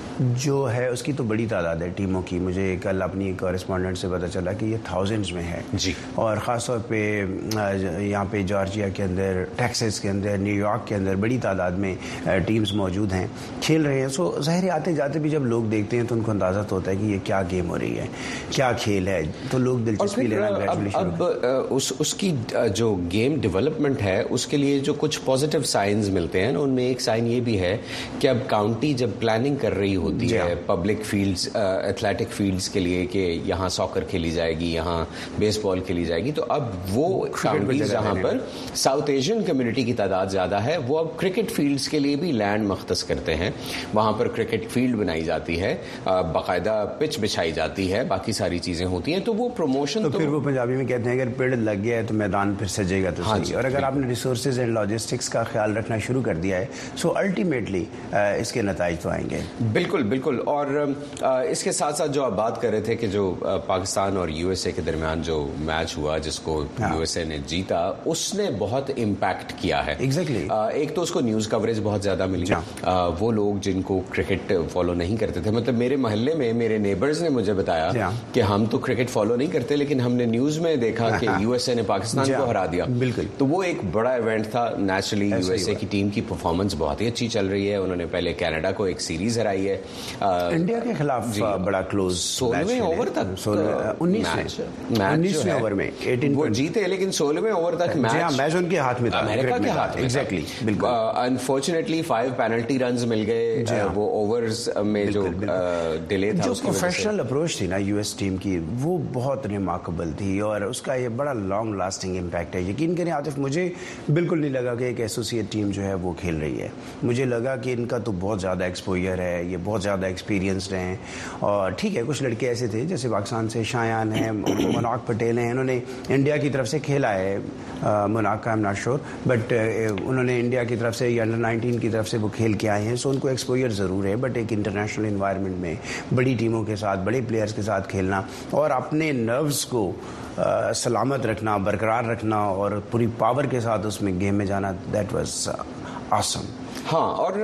जो है उसकी तो बड़ी तादाद है टीमों की। मुझे कल अपनी कॉरेस्पॉन्डेंट से पता चला कि ये थाउजेंड्स में है जी, और ख़ास तौर पे यहाँ पे जॉर्जिया के अंदर, टेक्सास के अंदर, न्यूयॉर्क के अंदर बड़ी तादाद में टीम्स मौजूद हैं, खेल रहे हैं। सो ज़ाहिर आते जाते भी जब लोग देखते हैं तो उनको अंदाज़ा तो होता है कि ये क्या गेम हो रही है, क्या खेल है, तो लोग दिलचस्पी लेना ग्रेजुअली शुरू। अब उस उसकी जो गेम डेवलपमेंट है उसके लिए जो कुछ पॉजिटिव साइंस मिलते हैं, उनमें एक साइन ये भी है कि अब काउंटी जब प्लानिंग कर रही होती है पब्लिक फील्ड्स, एथलेटिक फील्ड्स के लिए कि यहाँ सॉकर खेली जाएगी, यहाँ बेसबॉल खेली जाएगी, तो अब वो काउंटीज जहाँ पर साउथ एशियन कम्युनिटी की तादाद ज़्यादा है वो अब क्रिकेट फील्ड्स के लिए भी लैंड मख्तस करते हैं। वहाँ पर क्रिकेट फील्ड बनाई जाती है, बाकायदा पिच बिछाई जाती है, बाकी सारी चीज़ें होती हैं, तो वो प्रमोशन तो, तो फिर वो पंजाबी में कहते हैं अगर पेड़ लग गया है तो मैदान फिर सजेगा तो हाँ सही। और अगर आपने रिसोर्सेज एंड लॉजिस्टिक्स का ख्याल रखना शुरू कर दिया है सो अल्टीमेटली इसके नताइज तो आएंगे। बिल्कुल बिल्कुल। और इसके साथ साथ जो आप बात कर रहे थे कि जो पाकिस्तान और यूएसए के दरमियान जो मैच हुआ जिसको यूएसए ने जीता, उसने बहुत इम्पैक्ट किया है। Exactly exactly. एक तो उसको न्यूज़ कवरेज बहुत ज़्यादा मिली। वो लोग जिनको क्रिकेट फॉलो नहीं करते थे, मतलब मेरे मोहल्ले में मेरे नेबर्स ने मुझे बताया कि हम तो क्रिकेट फॉलो नहीं करते लेकिन हमने न्यूज़ में देखा कि यूएसए ने पाकिस्तान को हरा दिया। बिल्कुल, तो वो एक बड़ा इवेंट था। नेचुरली यूएसए की टीम की परफॉर्मेंस बहुत ही अच्छी चल रही है। उन्होंने पहले कनाडा को एक सीरीज हराई है, इंडिया के खिलाफ बड़ा क्लोज, सोलहवें ओवर तक उन्नीसवें ओवर में वो जीते, लेकिन सोलहवें ओवर तक मैच मैच उनके हाथ में था, अमेरिका के हाथ में। एग्जैक्टली, बिल्कुल। अनफॉर्चुनेटली फाइव पेनल्टी रन्स मिल गए वो ओवर्स में जो डिले था। जो प्रोफेशनल अप्रोच थी ना यूएस टीम की वो बहुत रिमार्केबल थी और उसका ये बड़ा लॉन्ग लास्टिंग इम्पैक्ट है। यकीन करें आतिफ, मुझे बिल्कुल नहीं लगा कि एक एसोसिएट टीम जो है वो खेल रही है। मुझे लगा कि इनका तो बहुत ज़्यादा एक्सपोजर है, ये बहुत ज़्यादा एक्सपीरियंसड हैं। और ठीक है, कुछ लड़के ऐसे थे जैसे पाकिस्तान से शायान है, मुनाक पटेल हैं, इन्होंने इंडिया की तरफ से खेला है। मुनाक का I am not sure, but उन्होंने इंडिया की तरफ से या अंडर नाइनटीन की तरफ से वो खेल के आए हैं, सो उनको एक्सपोजर ज़रूर है। बट एक इंटरनेशनल इन्वायरमेंट में बड़ी टीमों के साथ, बड़े प्लेयर्स के साथ खेलना और अपने नर्व्स को आ, सलामत रखना, बरकरार रखना और पूरी पावर के साथ उसमें गेम में जाना, दैट वाज ऑसम। हाँ, और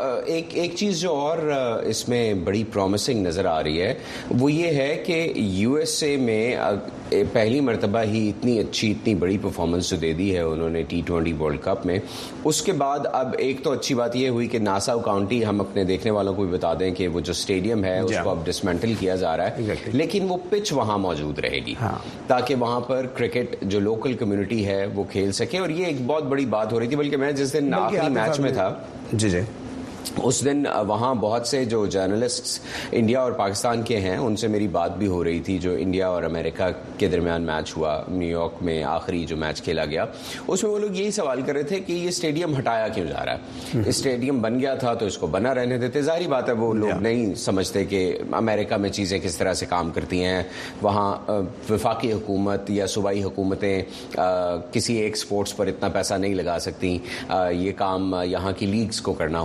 एक एक चीज़ जो और इसमें बड़ी प्रॉमिसिंग नज़र आ रही है वो ये है कि यूएसए में पहली मर्तबा ही इतनी अच्छी, इतनी बड़ी परफॉर्मेंस जो दे दी है उन्होंने टी ट्वेंटी वर्ल्ड कप में। उसके बाद अब एक तो अच्छी बात ये हुई कि नासाउ काउंटी, हम अपने देखने वालों को भी बता दें कि वो जो स्टेडियम है उसको अब डिसमेंटल किया जा रहा है, exactly. लेकिन वो पिच वहाँ मौजूद रहेगी, हाँ. ताकि वहाँ पर क्रिकेट जो लोकल कम्युनिटी है वो खेल सके। और ये एक बहुत बड़ी बात हो रही थी। बल्कि मैं जिस दिन आखिरी मैच में था जी जी उस दिन वहाँ बहुत से जो जर्नलिस्ट्स इंडिया और पाकिस्तान के हैं उनसे मेरी बात भी हो रही थी। जो इंडिया और अमेरिका के दरमियान मैच हुआ न्यूयॉर्क में, आखिरी जो मैच खेला गया, उसमें वो लोग यही सवाल कर रहे थे कि ये स्टेडियम हटाया क्यों जा रहा है। इस स्टेडियम बन गया था तो इसको बना रहने देते। जाहिर बात है वो लोग नहीं समझते कि अमेरिका में चीज़ें किस तरह से काम करती हैं। वहाँ वफाकी हुकूमत या सूबाई हुकूमतें किसी एक स्पोर्ट्स पर इतना पैसा नहीं लगा सकती। ये काम यहाँ की लीग्स को करना होगा,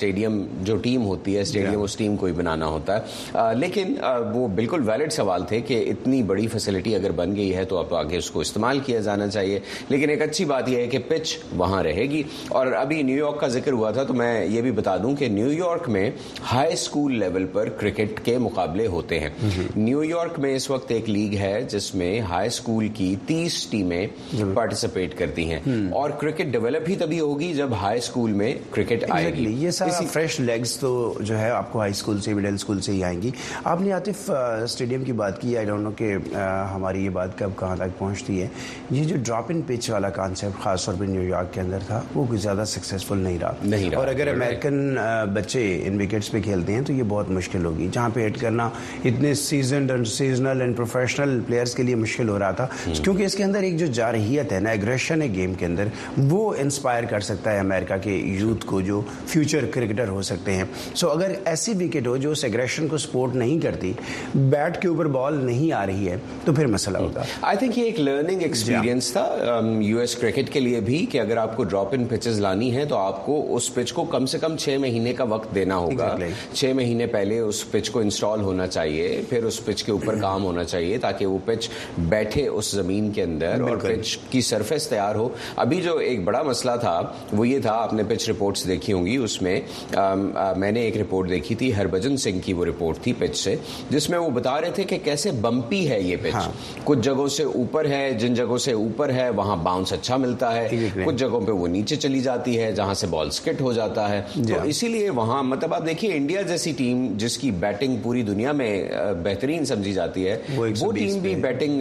स्टेडियम जो टीम होती है, स्टेडियम उस टीम को ही बनाना होता है। आ, लेकिन आ, वो बिल्कुल वैलिड सवाल थे कि इतनी बड़ी फैसिलिटी अगर बन गई है तो अब आगे उसको इस्तेमाल किया जाना चाहिए। लेकिन एक अच्छी बात यह है कि पिच वहाँ रहेगी। और अभी न्यूयॉर्क का जिक्र हुआ था तो मैं ये भी बता दूं कि न्यूयॉर्क में हाई स्कूल लेवल पर क्रिकेट के मुकाबले होते हैं। न्यूयॉर्क में इस वक्त एक लीग है जिसमें हाई स्कूल की तीस टीमें पार्टिसिपेट करती हैं और क्रिकेट डेवलप ही तभी होगी जब हाई स्कूल में क्रिकेट exactly. आएगी। ये सारा फ्रेश लेग्स तो जो है आपको हाई स्कूल से, मिडिल स्कूल से ही आएंगी। आपने आतिफ स्टेडियम की बात की, आई डोंट नो कि हमारी ये बात कब कहाँ तक पहुँचती है। ये जो ड्रॉप इन पिच वाला कॉन्सेप्ट खासतौर पर न्यूयॉर्क के अंदर था वो कुछ ज़्यादा सक्सेसफुल नहीं रहा नहीं रहा। और अगर अमेरिकन बच्चे इन विकेट्स पे खेलते हैं तो ये बहुत मुश्किल होगी। जहाँ पे हिट करना इतने seasoned and seasonal and professional players के लिए मुश्किल हो रहा था, क्योंकि इसके अंदर एक जो जारहियत है ना, एग्रेशन है गेम के अंदर, वो इंस्पायर कर सकता है अमेरिका के यूथ को जो फ्यूचर क्रिकेटर हो सकते हैं। सो so, अगर ऐसी विकेट हो जो उस एग्रेशन को सपोर्ट नहीं करती, बैट के ऊपर बॉल नहीं आ रही है, तो फिर मसला होगा। आई थिंक ये एक लर्निंग एक्सपीरियंस था यूएस क्रिकेट के लिए भी कि अगर आपको ड्रॉप इन पिचेस लानी है तो आपको उस पिच को कम से कम छह महीने का वक्त देना होगा। exactly. छह महीने पहले उस पिच को इंस्टॉल होना चाहिए, फिर उस पिच के ऊपर काम होना चाहिए ताकि वो पिच बैठे उस जमीन के अंदर और पिच की सरफेस तैयार हो। अभी जो एक बड़ा मसला था वो ये था, आपने पिच रिपोर्ट्स देखी होंगी, उसमें आ, आ, मैंने एक रिपोर्ट देखी थी, हरभजन सिंह की वो रिपोर्ट थी पिच से, जिसमें वो बता रहे थे कि कैसे बम्पी है ये पिच। हाँ। कुछ जगहों से ऊपर है, जिन जगहों से ऊपर है वहां बाउंस अच्छा मिलता है, कुछ जगहों पे वो नीचे चली जाती है जहां से बॉल स्किट हो जाता है। तो इसीलिए वहां मतलब आप देखिए इंडिया जैसी टीम जिसकी बैटिंग पूरी दुनिया में बेहतरीन समझी जाती है, वो, वो टीम भी बैटिंग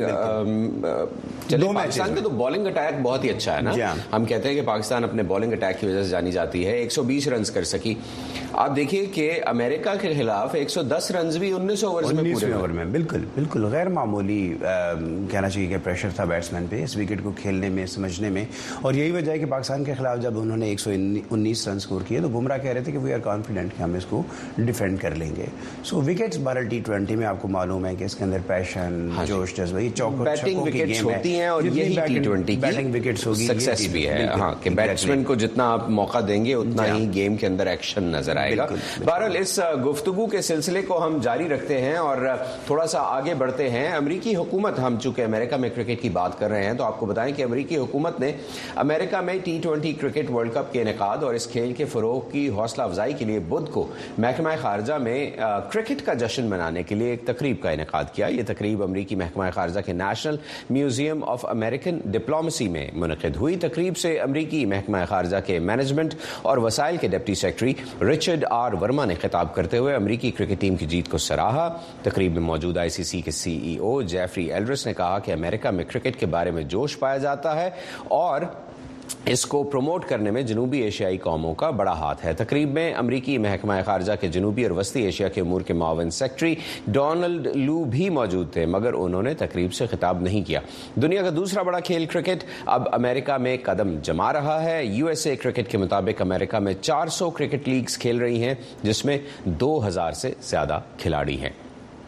चले, पाकिस्तान का तो बॉलिंग अटैक बहुत ही अच्छा है ना। हम कहते हैं कि पाकिस्तान अपने बॉलिंग अटैक की वजह से जानी जाती है। एक सौ बीस रन कर सकी। आप देखिए कि अमेरिका के खिलाफ एक सौ दस रन भी उन्नीस ओवर्स में पूरे ओवर में बिल्कुल बिल्कुल गैर मामूली कहना चाहिए कि प्रेशर था बैट्समैन पे इस विकेट को खेलने में, समझने में। और यही वजह है कि पाकिस्तान के खिलाफ जब उन्होंने एक सौ उन्नीस रन स्कोर किए तो बुमराह कह रहे थे कि वी आर कॉन्फिडेंट कि हम इसको डिफेंड कर लेंगे। सो विकेट्स बारह टी ट्वेंटी में आपको मालूम है कि इसके अंदर पैशन, हाँ जोश, जज्बा, ये चौको बैटिंग विकेट्स होती हैं और यही टी ट्वेंटी की बैटिंग विकेट्स होगी, सक्सेस भी है। हाँ कि बैट्समैन को जितना आप मौका देंगे उतना ही गेम के अंदर एक्शन नजर आएगा। बहरहाल इस गुफ्तगू के सिलसिले को हम जारी रखते हैं और थोड़ा सा आगे बढ़ते हैं। अमेरिकी हुकूमत, हम चूंकि अमेरिका में क्रिकेट की बात कर रहे हैं तो आपको बताएं कि अमेरिकी हुकूमत ने अमेरिका में T twenty cricket world cup के इनेकाद और इस खेल के फरोग की हौसला अफजाई के लिए बुध को महकमा खारजा में क्रिकेट का जश्न मनाने के लिए एक तकरीब का इनेकाद किया। यह तकरीब अमेरिकी महकमा खारजा के National Museum of American Diplomacy में मुनक़िद हुई। तकरीब से अमेरिकी महकमा खारजा के मैनेजमेंट और वसाइल के deputy secretary Richard R Verma ने खिताब करते हुए अमेरिकी क्रिकेट टीम की जीत को सराहा। तकरीब में मौजूद आईसीसी के सीईओ जेफरी एल्ड्रिस ने कहा कि अमेरिका में क्रिकेट के बारे में जोश पाया जाता है और इसको प्रमोट करने में जनूबी एशियाई कौमों का बड़ा हाथ है। तकरीब में अमरीकी महकमा खारजा के जनूबी और वस्ती एशिया के अमूर के मावन सेक्रेटरी डोनाल्ड लू भी मौजूद थे, मगर उन्होंने तकरीब से खिताब नहीं किया। दुनिया का दूसरा बड़ा खेल क्रिकेट अब अमेरिका में कदम जमा रहा है। यूएसए क्रिकेट के मुताबिक अमेरिका में चार सौ क्रिकेट लीग्स खेल रही हैं जिसमें दो हजार से ज्यादा खिलाड़ी हैं।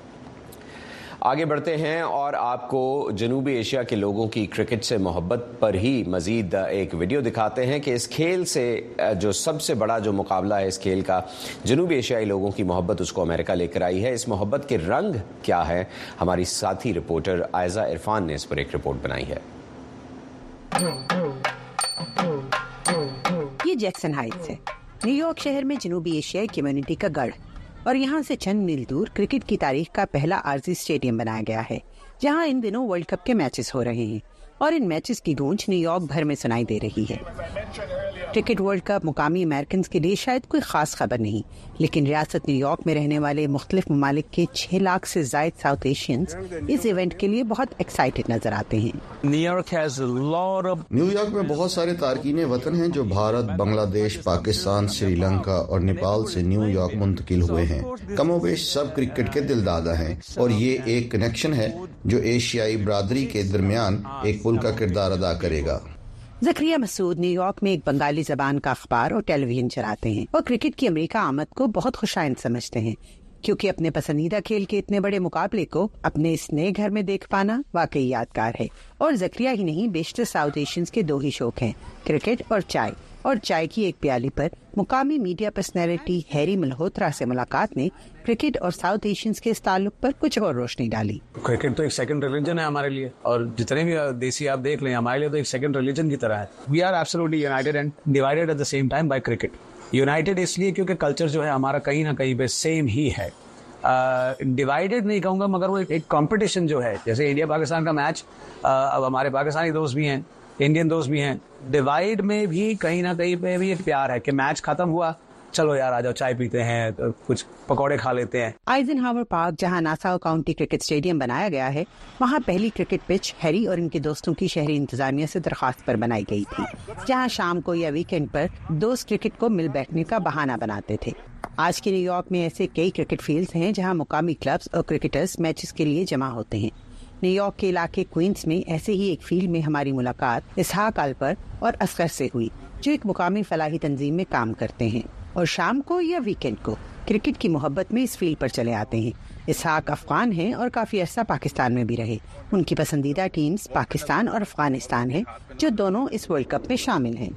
आगे बढ़ते हैं और आपको जनूबी एशिया के लोगों की क्रिकेट से मोहब्बत पर ही मजीद एक वीडियो दिखाते हैं कि इस खेल से जो सबसे बड़ा जो मुकाबला है इस खेल का, जनूबी एशियाई लोगों की मोहब्बत उसको अमेरिका लेकर आई है। इस मोहब्बत के रंग क्या है, हमारी साथी रिपोर्टर आयजा इरफान ने इस पर एक रिपोर्ट बनाई है। ये जैक्सन हाइट्स है, न्यूयॉर्क शहर में जनूबी एशियाई कम्युनिटी का गढ़, और यहाँ से चंद मील दूर क्रिकेट की तारीख का पहला आरजी स्टेडियम बनाया गया है जहाँ इन दिनों वर्ल्ड कप के मैचेस हो रहे हैं और इन मैचेस की गूंज न्यूयॉर्क भर में सुनाई दे रही है। क्रिकेट वर्ल्ड कप मुकामी अमेरिकन के लिए शायद कोई खास खबर नहीं, लेकिन रियासत न्यूयॉर्क में रहने वाले मुख्तलिफ ममालिक के छह लाख से जायद साउथ एशियंस इस इवेंट के लिए बहुत एक्साइटेड नजर आते हैं। न्यूयॉर्क में बहुत सारे तारकीन वतन हैं जो भारत, बांग्लादेश, पाकिस्तान, श्रीलंका और नेपाल से न्यूयॉर्क मुंतकिल हुए हैं। कमोबेश सब क्रिकेट के दिलदादा हैं और ये एक कनेक्शन है जो एशियाई बरादरी के दरमियान एक पुल का किरदार अदा करेगा। ज़करिया मसूद न्यूयॉर्क में एक बंगाली जबान का अखबार और टेलीविजन चलाते हैं और क्रिकेट की अमेरिका आमद को बहुत खुशाइंद समझते हैं, क्योंकि अपने पसंदीदा खेल के इतने बड़े मुकाबले को अपने इस नए घर में देख पाना वाकई यादगार है। और ज़करिया ही नहीं, बेशतर साउथ एशियंस के दो ही शौक हैं, क्रिकेट और चाय। और चाय की एक प्याली पर मुकामी मीडिया पर्सनैलिटी हैरी मल्होत्रा से मुलाकात ने क्रिकेट और साउथ एशियंस के इस ताल्लुक पर कुछ और रोशनी डाली। क्रिकेट तो एक सेकंड रिलीजन है हमारे लिए, और जितने भी देसी आप देख लें हमारे लिए तो एक सेकंड रिलीजन की तरह है। We are absolutely united and divided at the same time by cricket. United इसलिए क्योंकि कल्चर जो है हमारा कहीं ना कहीं पे सेम ही है। डिवाइडेड uh, नहीं कहूँगा, मगर वो एक कंपटीशन जो है, जैसे इंडिया पाकिस्तान का मैच, uh, अब हमारे पाकिस्तानी दोस्त भी हैं, इंडियन दोस्त भी हैं, डिवाइड में भी कहीं ना कहीं पे भी एक प्यार है कि मैच खत्म हुआ, चलो यार आ जाओ चाय पीते हैं, तो कुछ पकौड़े खा लेते हैं। आइजनहावर पार्क, जहां नासाउ काउंटी क्रिकेट स्टेडियम बनाया गया है, वहां पहली क्रिकेट पिच हैरी और इनके दोस्तों की शहरी इंतजामिया से दरखास्त पर बनाई गई थी, जहां शाम को या वीकेंड पर दोस्त क्रिकेट को मिल बैठने का बहाना बनाते थे। आज के न्यूयॉर्क में ऐसे कई क्रिकेट फील्ड्स हैं जहां मुकामी क्लब्स और क्रिकेटर्स मैचेस के लिए जमा होते हैं। न्यूयॉर्क के इलाके क्वींस में ऐसे ही एक फील्ड में हमारी मुलाकात इसहाक अल्पर और असगर से हुई, जो एक मुकामी फलाही तंजीम में काम करते हैं और शाम को या वीकेंड को क्रिकेट की मोहब्बत में इस फील्ड पर चले आते हैं। इसहाक अफगान हैं और काफी अरसा पाकिस्तान में भी रहे। उनकी पसंदीदा टीम्स पाकिस्तान और अफगानिस्तान है, जो दोनों इस वर्ल्ड कप में शामिल हैं।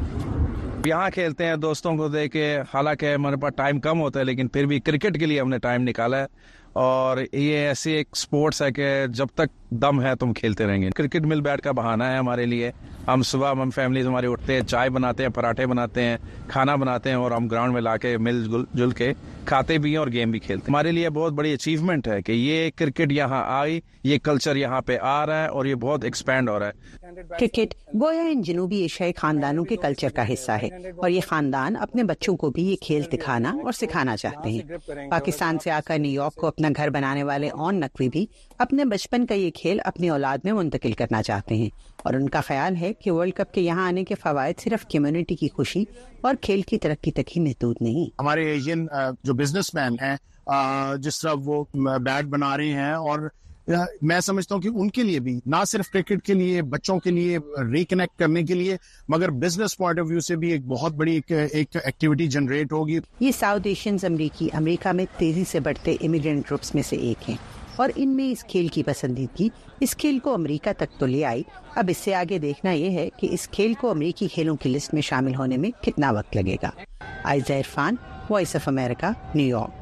यहाँ खेलते हैं दोस्तों को देख के, हालांकि हमारे पास टाइम कम होता है, लेकिन फिर भी क्रिकेट के लिए हमने टाइम निकाला है। और ये ऐसी एक स्पोर्ट्स है कि जब तक दम है तुम खेलते रहेंगे। क्रिकेट मिल बैठ का बहाना है हमारे लिए। हम सुबह हम फैमिली हमारे उठते हैं, चाय बनाते हैं, पराठे बनाते हैं, खाना बनाते हैं, और हम ग्राउंड में लाके मिल जुल के खाते भी हैं और गेम भी खेलते हैं। हमारे लिए बहुत बड़ी अचीवमेंट है कि ये क्रिकेट यहाँ आई, ये कल्चर यहाँ पे आ रहा है और ये बहुत एक्सपैंड हो रहा है। क्रिकेट गोया इन जनूबी एशियाई खानदानों के कल्चर का हिस्सा है और ये खानदान अपने बच्चों को भी ये खेल दिखाना और सिखाना चाहते हैं। पाकिस्तान से आकर न्यूयॉर्क को अपना घर बनाने वाले ऑन नकवी भी अपने बचपन का ये खेल अपनी औलाद में मुंतकिल करना चाहते हैं, और उनका ख्याल है कि वर्ल्ड कप के यहाँ आने के फवायद सिर्फ कम्युनिटी की खुशी और खेल की तरक्की तक ही महदूद नहीं। हमारे एशियन जो बिजनेसमैन हैं, जिस तरह वो बैट बना रहे हैं, और मैं समझता हूँ कि उनके लिए भी, ना सिर्फ क्रिकेट के लिए, बच्चों के लिए रिकनेक्ट करने के लिए, मगर बिजनेस पॉइंट ऑफ व्यू से भी एक बहुत बड़ी एक, एक एक्टिविटी जनरेट होगी। ये साउथ एशियंस अमरीकी अमेरिका में तेजी से बढ़ते इमिग्रेंट ग्रुप्स में से एक हैं, और इनमें इस खेल की पसंदीदगी इस खेल को अमेरिका तक तो ले आई। अब इससे आगे देखना यह है कि इस खेल को अमेरिकी खेलों की लिस्ट में शामिल होने में कितना वक्त लगेगा। Aiza Irfan, voice of America, New York.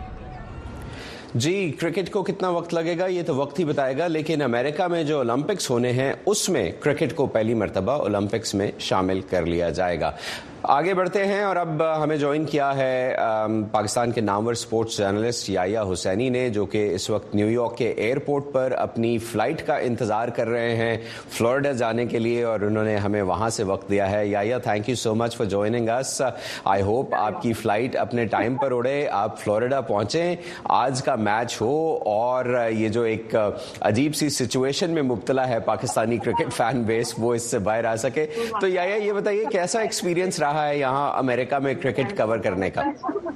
जी, क्रिकेट को कितना वक्त लगेगा ये तो वक्त ही बताएगा, लेकिन अमेरिका में जो ओलंपिक्स होने हैं उसमें क्रिकेट को पहली मर्तबा ओलंपिक्स में शामिल कर लिया जाएगा। आगे बढ़ते हैं, और अब हमें ज्वाइन किया है पाकिस्तान के नामवर स्पोर्ट्स जर्नलिस्ट याया हुसैनी ने, जो कि इस वक्त न्यूयॉर्क के एयरपोर्ट पर अपनी फ्लाइट का इंतजार कर रहे हैं फ्लोरिडा जाने के लिए, और उन्होंने हमें वहां से वक्त दिया है। Yahya, thank you so much for joining us. I hope आपकी फ्लाइट अपने टाइम पर उड़े, आप फ्लोरिडा पहुंचे, आज का मैच हो, और ये जो एक अजीब सी सिचुएशन में मुब्तला है पाकिस्तानी क्रिकेट फैन बेस, वो इससे बाहर आ सके। तो याया, ये बताइए कैसा एक्सपीरियंस रहा है यहाँ अमेरिका में क्रिकेट कवर करने का?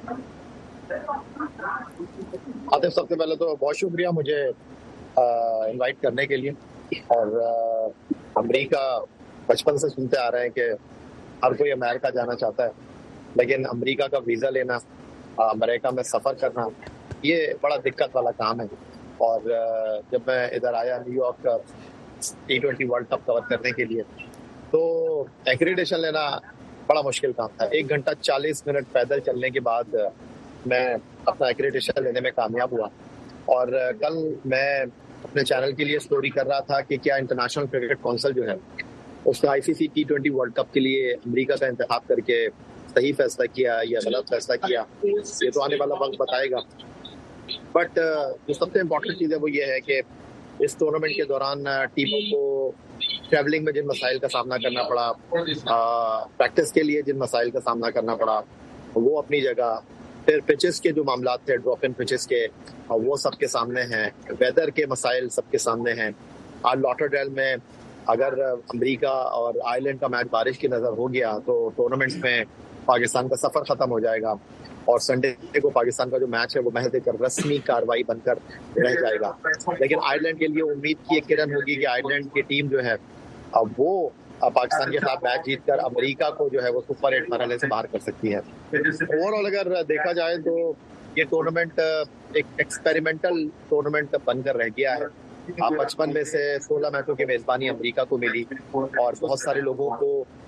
आतिफ, सबसे पहले तो बहुत शुक्रिया मुझे इनवाइट करने के लिए। और आ, अमेरिका बचपन से सुनते आ रहे हैं कि हर कोई अमेरिका जाना चाहता है, लेकिन अमेरिका का वीज़ा लेना, अमेरिका में सफ़र करना, ये बड़ा दिक्कत वाला काम है। और आ, जब मैं इधर आया न्यूयॉर्क York T twenty world cup cover करने के लिए, तो एक्रेडिटेशन लेना बड़ा मुश्किल काम था। एक घंटा चालीस मिनट पैदल चलने के बाद मैं अपना एक्रेडिटेशन लेने में कामयाब हुआ। और कल मैं अपने चैनल के लिए स्टोरी कर रहा था कि क्या इंटरनेशनल क्रिकेट काउंसिल जो है उसने ICC T twenty world cup के लिए अमेरिका का इंतखाब करके सही फैसला किया या गलत फैसला किया, ये तो आने वाला वक्त बताएगा। बट जो सबसे इम्पोर्टेंट चीज़ है वो ये है कि इस टूर्नामेंट के दौरान टीमों को ट्रैवलिंग में जिन मसाइल का सामना करना पड़ा, प्रैक्टिस के लिए जिन मसाइल का सामना करना पड़ा, वो अपनी जगह, फिर पिचेस के जो मामला थे, ड्रॉप इन पिचेस के, वो सबके सामने हैं, वेदर के मसाइल सबके सामने हैं। आज लॉटरडेल में अगर अमेरिका और आयरलैंड का मैच बारिश की नज़र हो गया तो टूर्नामेंट्स में पाकिस्तान का सफ़र ख़त्म हो जाएगा, और संडे को पाकिस्तान का जो मैच है वो महज एक रस्मी कार्रवाई बनकर रह जाएगा। लेकिन आयरलैंड के लिए उम्मीद की एक किरण होगी कि आयरलैंड की टीम जो है अब वो पाकिस्तान के खिलाफ मैच जीतकर अमेरिका को जो है वो सुपर एट मरहले से बाहर कर सकती है। ओवरऑल अगर देखा जाए तो ये टूर्नामेंट एक एक्सपेरिमेंटल टूर्नामेंट बनकर रह गया है। आप बचपन में से सोलह मैचों की मेजबानी अमेरिका को मिली और बहुत सारे लोगों को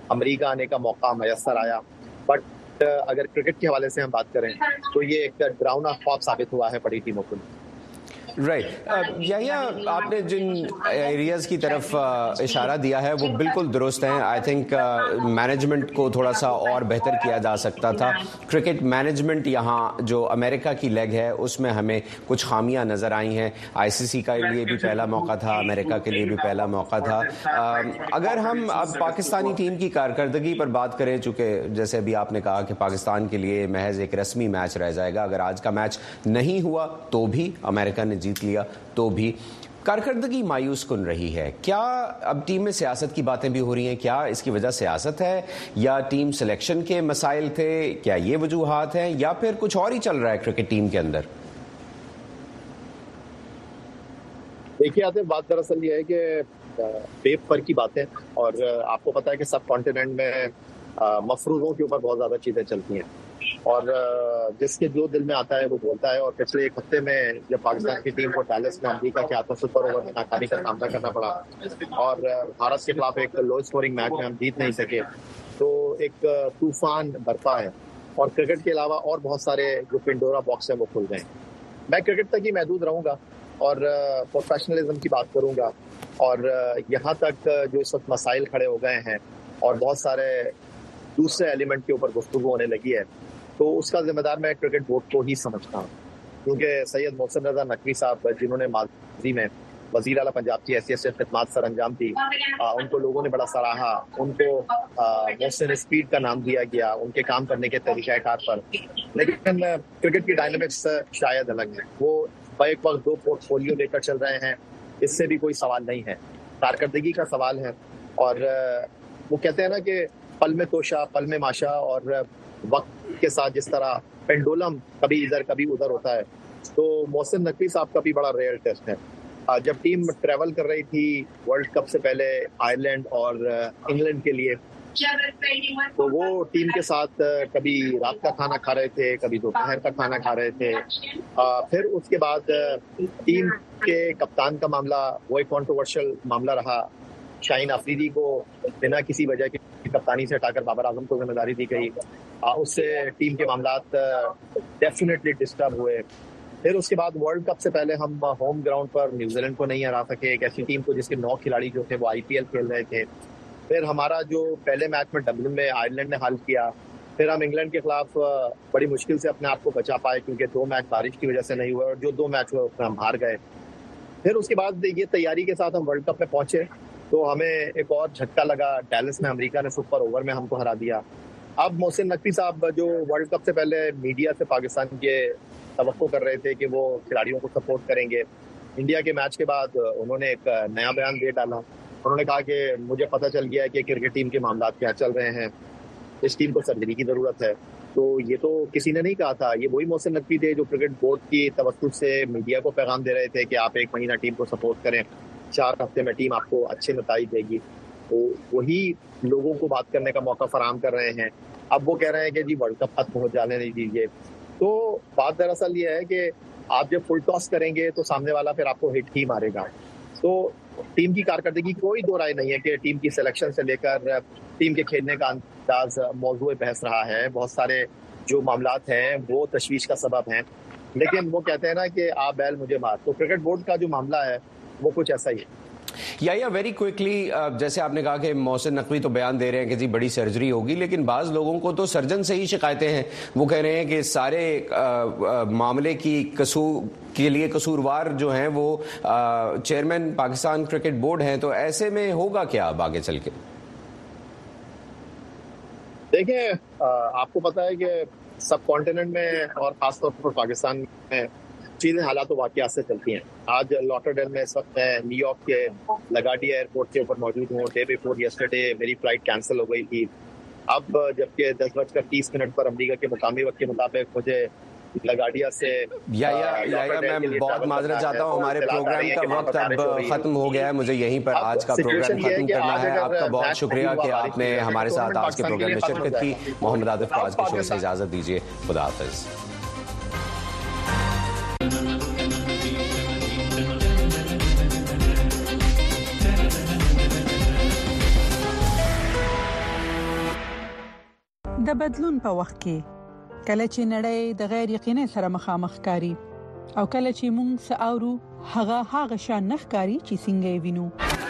अमेरिका आने का मौका मैसर आया। बट अगर क्रिकेट के हवाले से हम बात करें तो ये एक डरावना ख्वाब साबित हुआ है बड़ी टीमों को। Right right. uh, या आपने जिन एरियाज की तरफ uh, इशारा दिया है वो बिल्कुल दुरुस्त हैं। आई थिंक मैनेजमेंट को थोड़ा सा और बेहतर किया जा सकता था। क्रिकेट मैनेजमेंट यहाँ जो अमेरिका की लेग है उसमें हमें कुछ खामियां नज़र आई हैं। आईसीसी का लिए भी पहला मौका था, अमेरिका के लिए भी पहला मौका था। uh, अगर हम अब पाकिस्तानी टीम की कारकर्दगी पर बात करें, चूँकि जैसे अभी आपने कहा कि पाकिस्तान के लिए महज एक रस्मी मैच रह जाएगा, अगर आज का मैच नहीं हुआ तो भी अमेरिका ने जीत लिया तो भी कारकर्दगी मायूस कुन रही है। क्या अब टीम में सियासत की बातें भी हो रही हैं? क्या इसकी वजह सियासत है या टीम सिलेक्शन के मसाइल थे? क्या ये वजूहात हैं या फिर कुछ और ही चल रहा है क्रिकेट टीम के अंदर? देखिए आते बात दरअसल ये है कि पेपर की बातें, और आपको पता है कि सब कॉन्टिनेंट में मफरूजों के ऊपर बहुत ज्यादा चीजें चलती हैं और जिसके जो दिल में आता है वो बोलता है। और पिछले एक हफ्ते में जब पाकिस्तान की टीम को डैलस में अमेरिका के हाथों सुपर ओवर में नाकामी का सामना करना पड़ा और भारत के खिलाफ एक लो स्कोरिंग मैच में हम जीत नहीं सके, तो एक तूफान बरपा है और क्रिकेट के अलावा और बहुत सारे जो पिंडोरा बॉक्स है वो खुल गए। मैं क्रिकेट तक ही महदूद रहूंगा और प्रोफेशनलिज्म की बात करूंगा और यहाँ तक जो इस वक्त मसाइल खड़े हो गए हैं और बहुत सारे दूसरे एलिमेंट के ऊपर गुफ्तगू होने लगी है, तो उसका जिम्मेदार मैं क्रिकेट बोर्ड को ही समझता हूँ। क्योंकि सैयद मोहसिन रजा नकवी साहब जिन्होंने माजी में वजीर आला पंजाब की हैसियत से खिदमत सर अंजाम दी, आ, उनको लोगों ने बड़ा सराहा, उनको मोहसिन स्पीड का नाम दिया गया उनके काम करने के तरीक़ाकार पर। लेकिन क्रिकेट की डायनामिक्स शायद अलग है। वो एक वक्त दो पोर्टफोलियो लेकर चल रहे हैं, इससे भी कोई सवाल नहीं है, कारकर्दगी का सवाल है। और वो कहते हैं ना कि पल में तोशा पल में माशा, और वक्त के साथ जिस तरह पेंडुलम कभी इधर कभी उधर होता है, तो मोहसिन नकवी साहब का भी बड़ा रेयर टेस्ट है। जब टीम ट्रेवल कर रही थी वर्ल्ड कप से पहले आयरलैंड और इंग्लैंड के लिए, तो वो टीम के साथ कभी रात का खाना खा रहे थे, कभी दोपहर का खाना खा रहे थे। फिर उसके बाद टीम के कप्तान का मामला वो एक कॉन्ट्रोवर्शियल मामला रहा। शाहीन अफरीदी को बिना किसी वजह की कप्तानी से हटाकर बाबर आजम को जिम्मेदारी दी गई, उससे टीम के मामलात डेफिनेटली डिस्टर्ब हुए। फिर उसके बाद वर्ल्ड कप से पहले हम होम ग्राउंड पर न्यूजीलैंड को नहीं हरा सके, एक ऐसी टीम को जिसके नौ खिलाड़ी जो थे वो आईपीएल खेल रहे थे। फिर हमारा जो पहले मैच में डबलिन में आयरलैंड ने हल किया, फिर हम इंग्लैंड के खिलाफ बड़ी मुश्किल से अपने आप को बचा पाए क्योंकि दो मैच बारिश की वजह से नहीं हुए और जो दो मैच हुए उसमें हम हार गए। फिर उसके बाद ये तैयारी के साथ हम वर्ल्ड कप में पहुंचे तो हमें एक और झटका लगा, डैलस में अमेरिका ने सुपर ओवर में हमको हरा दिया। अब मोहसिन नकवी साहब जो वर्ल्ड कप से पहले मीडिया से पाकिस्तान के तवक्को कर रहे थे कि वो खिलाड़ियों को सपोर्ट करेंगे, इंडिया के मैच के बाद उन्होंने एक नया बयान दे डाला। उन्होंने कहा कि मुझे पता चल गया है कि क्रिकेट टीम के मामला क्या चल रहे हैं, इस टीम को सर्जरी की जरूरत है। तो ये तो किसी ने नहीं कहा था, ये वही मोहसिन नकवी थे जो क्रिकेट बोर्ड की तवज्जो से मीडिया को पैगाम दे रहे थे कि आप एक महीना टीम को सपोर्ट करें, चार हफ्ते में टीम आपको अच्छे नतीजे देगी। तो वही लोगों को बात करने का मौका फराहम कर रहे हैं। अब वो कह रहे हैं कि जी वर्ल्ड कप खत्म हो जाने नहीं दीजिए। तो बात दरअसल ये है कि आप जब फुल टॉस करेंगे तो सामने वाला फिर आपको हिट ही मारेगा। तो टीम की कारकर्दगी कोई दो राय नहीं है कि टीम की सिलेक्शन से लेकर टीम के खेलने का अंदाज मौजूद बहस रहा है। बहुत सारे जो मामलात हैं वो तशवीश का सबब हैं, लेकिन वो कहते हैं ना कि आप बैल मुझे मार। तो क्रिकेट बोर्ड का जो मामला है वो कुछ ऐसा ही है। या या वेरी क्विकली, जैसे आपने कहा कि मोहसिन नकवी तो बयान दे रहे हैं कि जी बड़ी सर्जरी होगी, लेकिन बाज़ लोगों को तो सर्जन से ही शिकायतें हैं। वो कह रहे हैं कि सारे आ, आ, मामले की कसूर के लिए कसूरवार जो हैं वो चेयरमैन पाकिस्तान क्रिकेट बोर्ड हैं। तो ऐसे में होगा क्या अब आगे चल के? देखिए, आपको पता है कि सब कॉन्टिनेंट में और खासतौर पर पाकिस्तान में चीजें हालात वाकयात से चलती हैं। आज लॉटरडेल में इस वक्त मैं न्यूयॉर्क के लगाडिया एयरपोर्ट के ऊपर मौजूद हूँ। डे बिफोर यस्टरडे मेरी फ्लाइट कैंसिल हो गई थी। अब जबकि दस बजकर तीस मिनट पर अमेरिका के मुकामी वक्त के मुताबिक मुझे लगाडिया से या या या, या मैं बहुत माजरत चाहता हूँ, हमारे प्रोग्राम का वक्त अब खत्म हो गया है। मुझे यहीं पर आज का प्रोग्राम खत्म करना है। आपका बहुत शुक्रिया कि आपने हमारे साथ आज के प्रोग्राम में शिरकत की। मोहम्मद आतिफ को आज के शो से इजाजत दीजिए। खुदा हाफिज। د بدلون په وخت کې کله چې نړۍ د غیر یقیني سره مخامخ کاری او کله چې موږ ساورو هغه هغه شان نخکاری چې څنګه وینو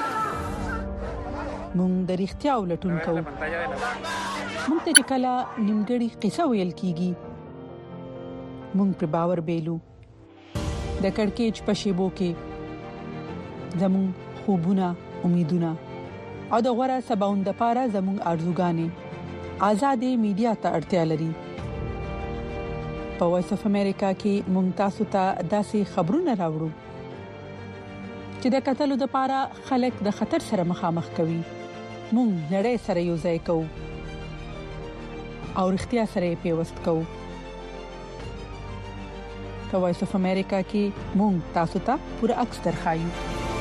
موږ د اړتیا ولټون کوو موږ ته کله نیمګړی قصه ویل کیږي موږ پر باور بیلو د کڑکېچ په شیبو کې زمون خوبونه امیدونه او د غوړه سباوند لپاره زمون ارزوګانې آزادې میډیا ته اړتیا لري په وایس اف امریکا کې ممتاز ته داسې خبرونه راوړو چې د قتل لپاره خلک د خطر سره مخامخ کوي مونږ نړۍ سره یو ځای کوو او اړتیا سره پیوست کوو په وایس اف امریکا کې مونږ تاسو ته پوره عکس درخایو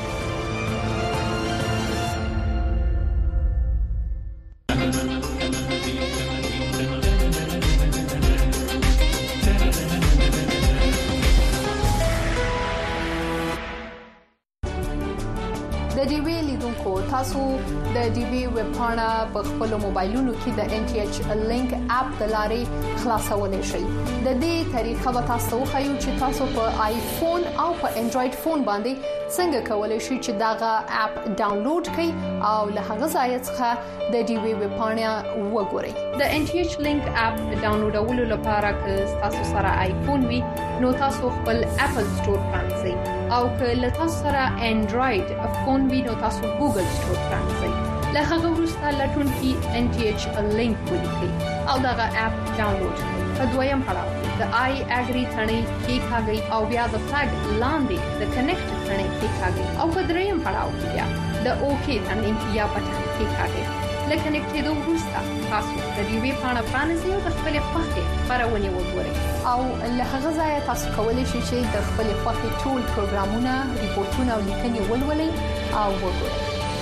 د ډي وی لیدونکو تاسو د ډي وی ویب پاڼه په خپل موبایلونو کې د ان ټي ایچ لینک اپ د لارې خلاصولای شئ د دې طریقه به تاسو خو چې تاسو په آیفون او په انډراید فون باندې څنګه کولای شئ چې داغه اپ ډاونلوډ کړئ او له هغه ځای څخه د ډي وی ویب پاڼه وګورئ د ان ټي ایچ لینک اپ ډاونلوډولو لپاره که تاسو سره آیفون وي نو تاسو خپل اپل سٹور پرانځئ او که له تاسو سره انډراید فون وي نو تاسو ګوګل سٹور پرانځئ له هغه وروسته لټون کې ان ټي ایچ لینک ولیکئ او دغه اپ ډاونلوډ کړئ په دویم پړاو د آی اګری ثنې کې ښاګي او بیا د فلګ لاندې د کنیکټ ثنې کې ښاګي او په دریم پړاو کې بیا د اوکی ثنې یا پټه کې ښاګي لکه نکټېدو وروسته تاسو د دې وی پاڼه پرانځئ او د خپل خوښې خبرونه وګورئ او له هغه ځای تاسو کولی شئ چې د خپل خوښې ټول پروګرامونه ریپورتونه او لیکنې ولولئ او وګورئ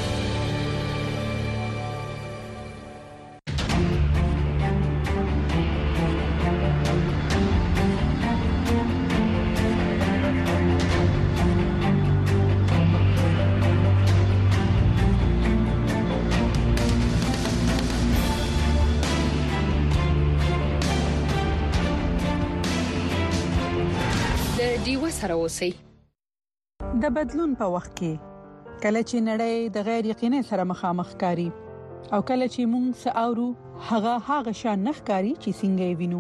سره اوسئ د بدلون په وخت کې کله چې نړۍ د غیر یقیني سره مخامخ کاری او کله چې موږ ساورو هغه هغه شان نخکاری چې څنګه وینو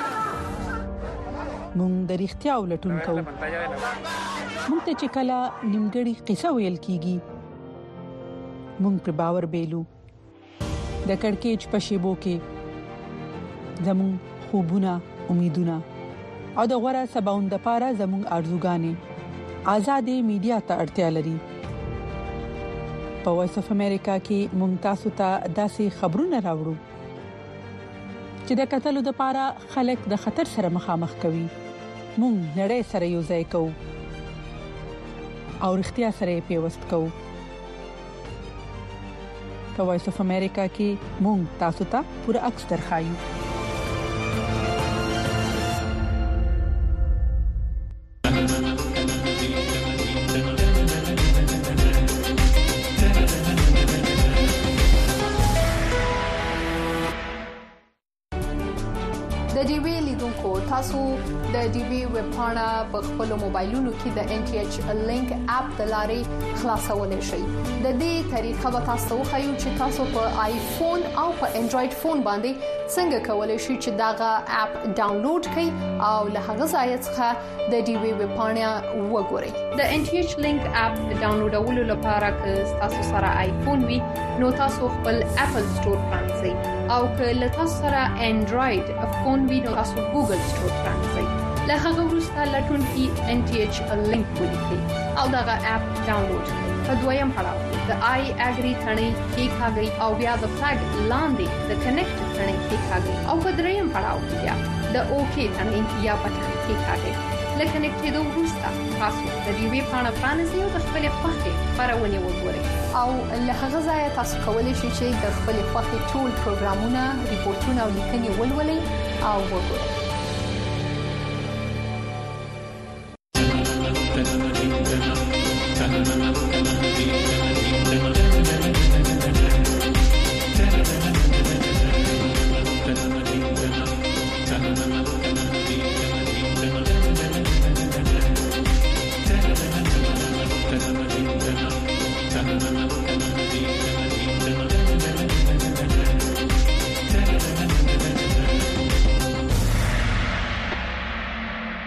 موږ د اړتیا ولټون کوو موږ ته چې کله نیمګړی قصه ویل کیږي موږ پر باور بیلو د کڑکېچ په شیبو کې زمون خوبونه امیدونه او د غوړه سباوند لپاره زموږ ارزوګانې آزادې میډیا ته اړتیا لري په وایس اف امریکا کې ممتاز ته داسې خبرونه راوړو چې د قتل لپاره خلک د خطر سره مخامخ کوي مونږ نړۍ سره یو ځای کوو او اړتیا سره پیوست کوو په وایس اف امریکا کې مونږ تاسو ته پوره عکس درخایو تاسو د ډي وی ویب پاڼه په خپل موبایلونو کې د ان ټي ایچ لینک اپ د لارې خلاصولای شئ د دې طریقه به تاسو خو چې تاسو په آیفون او په انډراید فون باندې څنګه کولای شئ چې داغه اپ ډاونلوډ کړئ او له هغه ځای څخه د ډي وی ویب پاڼه وګورئ د ان ټي ایچ لینک اپ ډاونلوډولو لپاره که تاسو سره آیفون وي نو تاسو خپل اپل سٹور پرانځئ او که له تاسو سره انډراید فون وي نو تاسو ګوګل سٹور پرانځئ له هغه وروسته لټون کې ان ټي ایچ لینک ولیکئ او دغه اپ ډاونلوډ کړئ په دویم پړاو د آی اګری ثنې کې ښاګي او بیا د فلګ لاندې د کنیکټ ثنې کې ښاګي او په دریم پړاو کې بیا د اوکی ثنې یا پټه کې ښاګي لکه نکټېدو وروسته تاسو د دې وی پاڼه پرانځئ او د خپل خوښې خبرونه وګورئ او له هغه ځای تاسو کولی شئ چې د خپل خوښې ټول پروګرامونه ریپورتونه او لیکنې ولولئ او وګورئ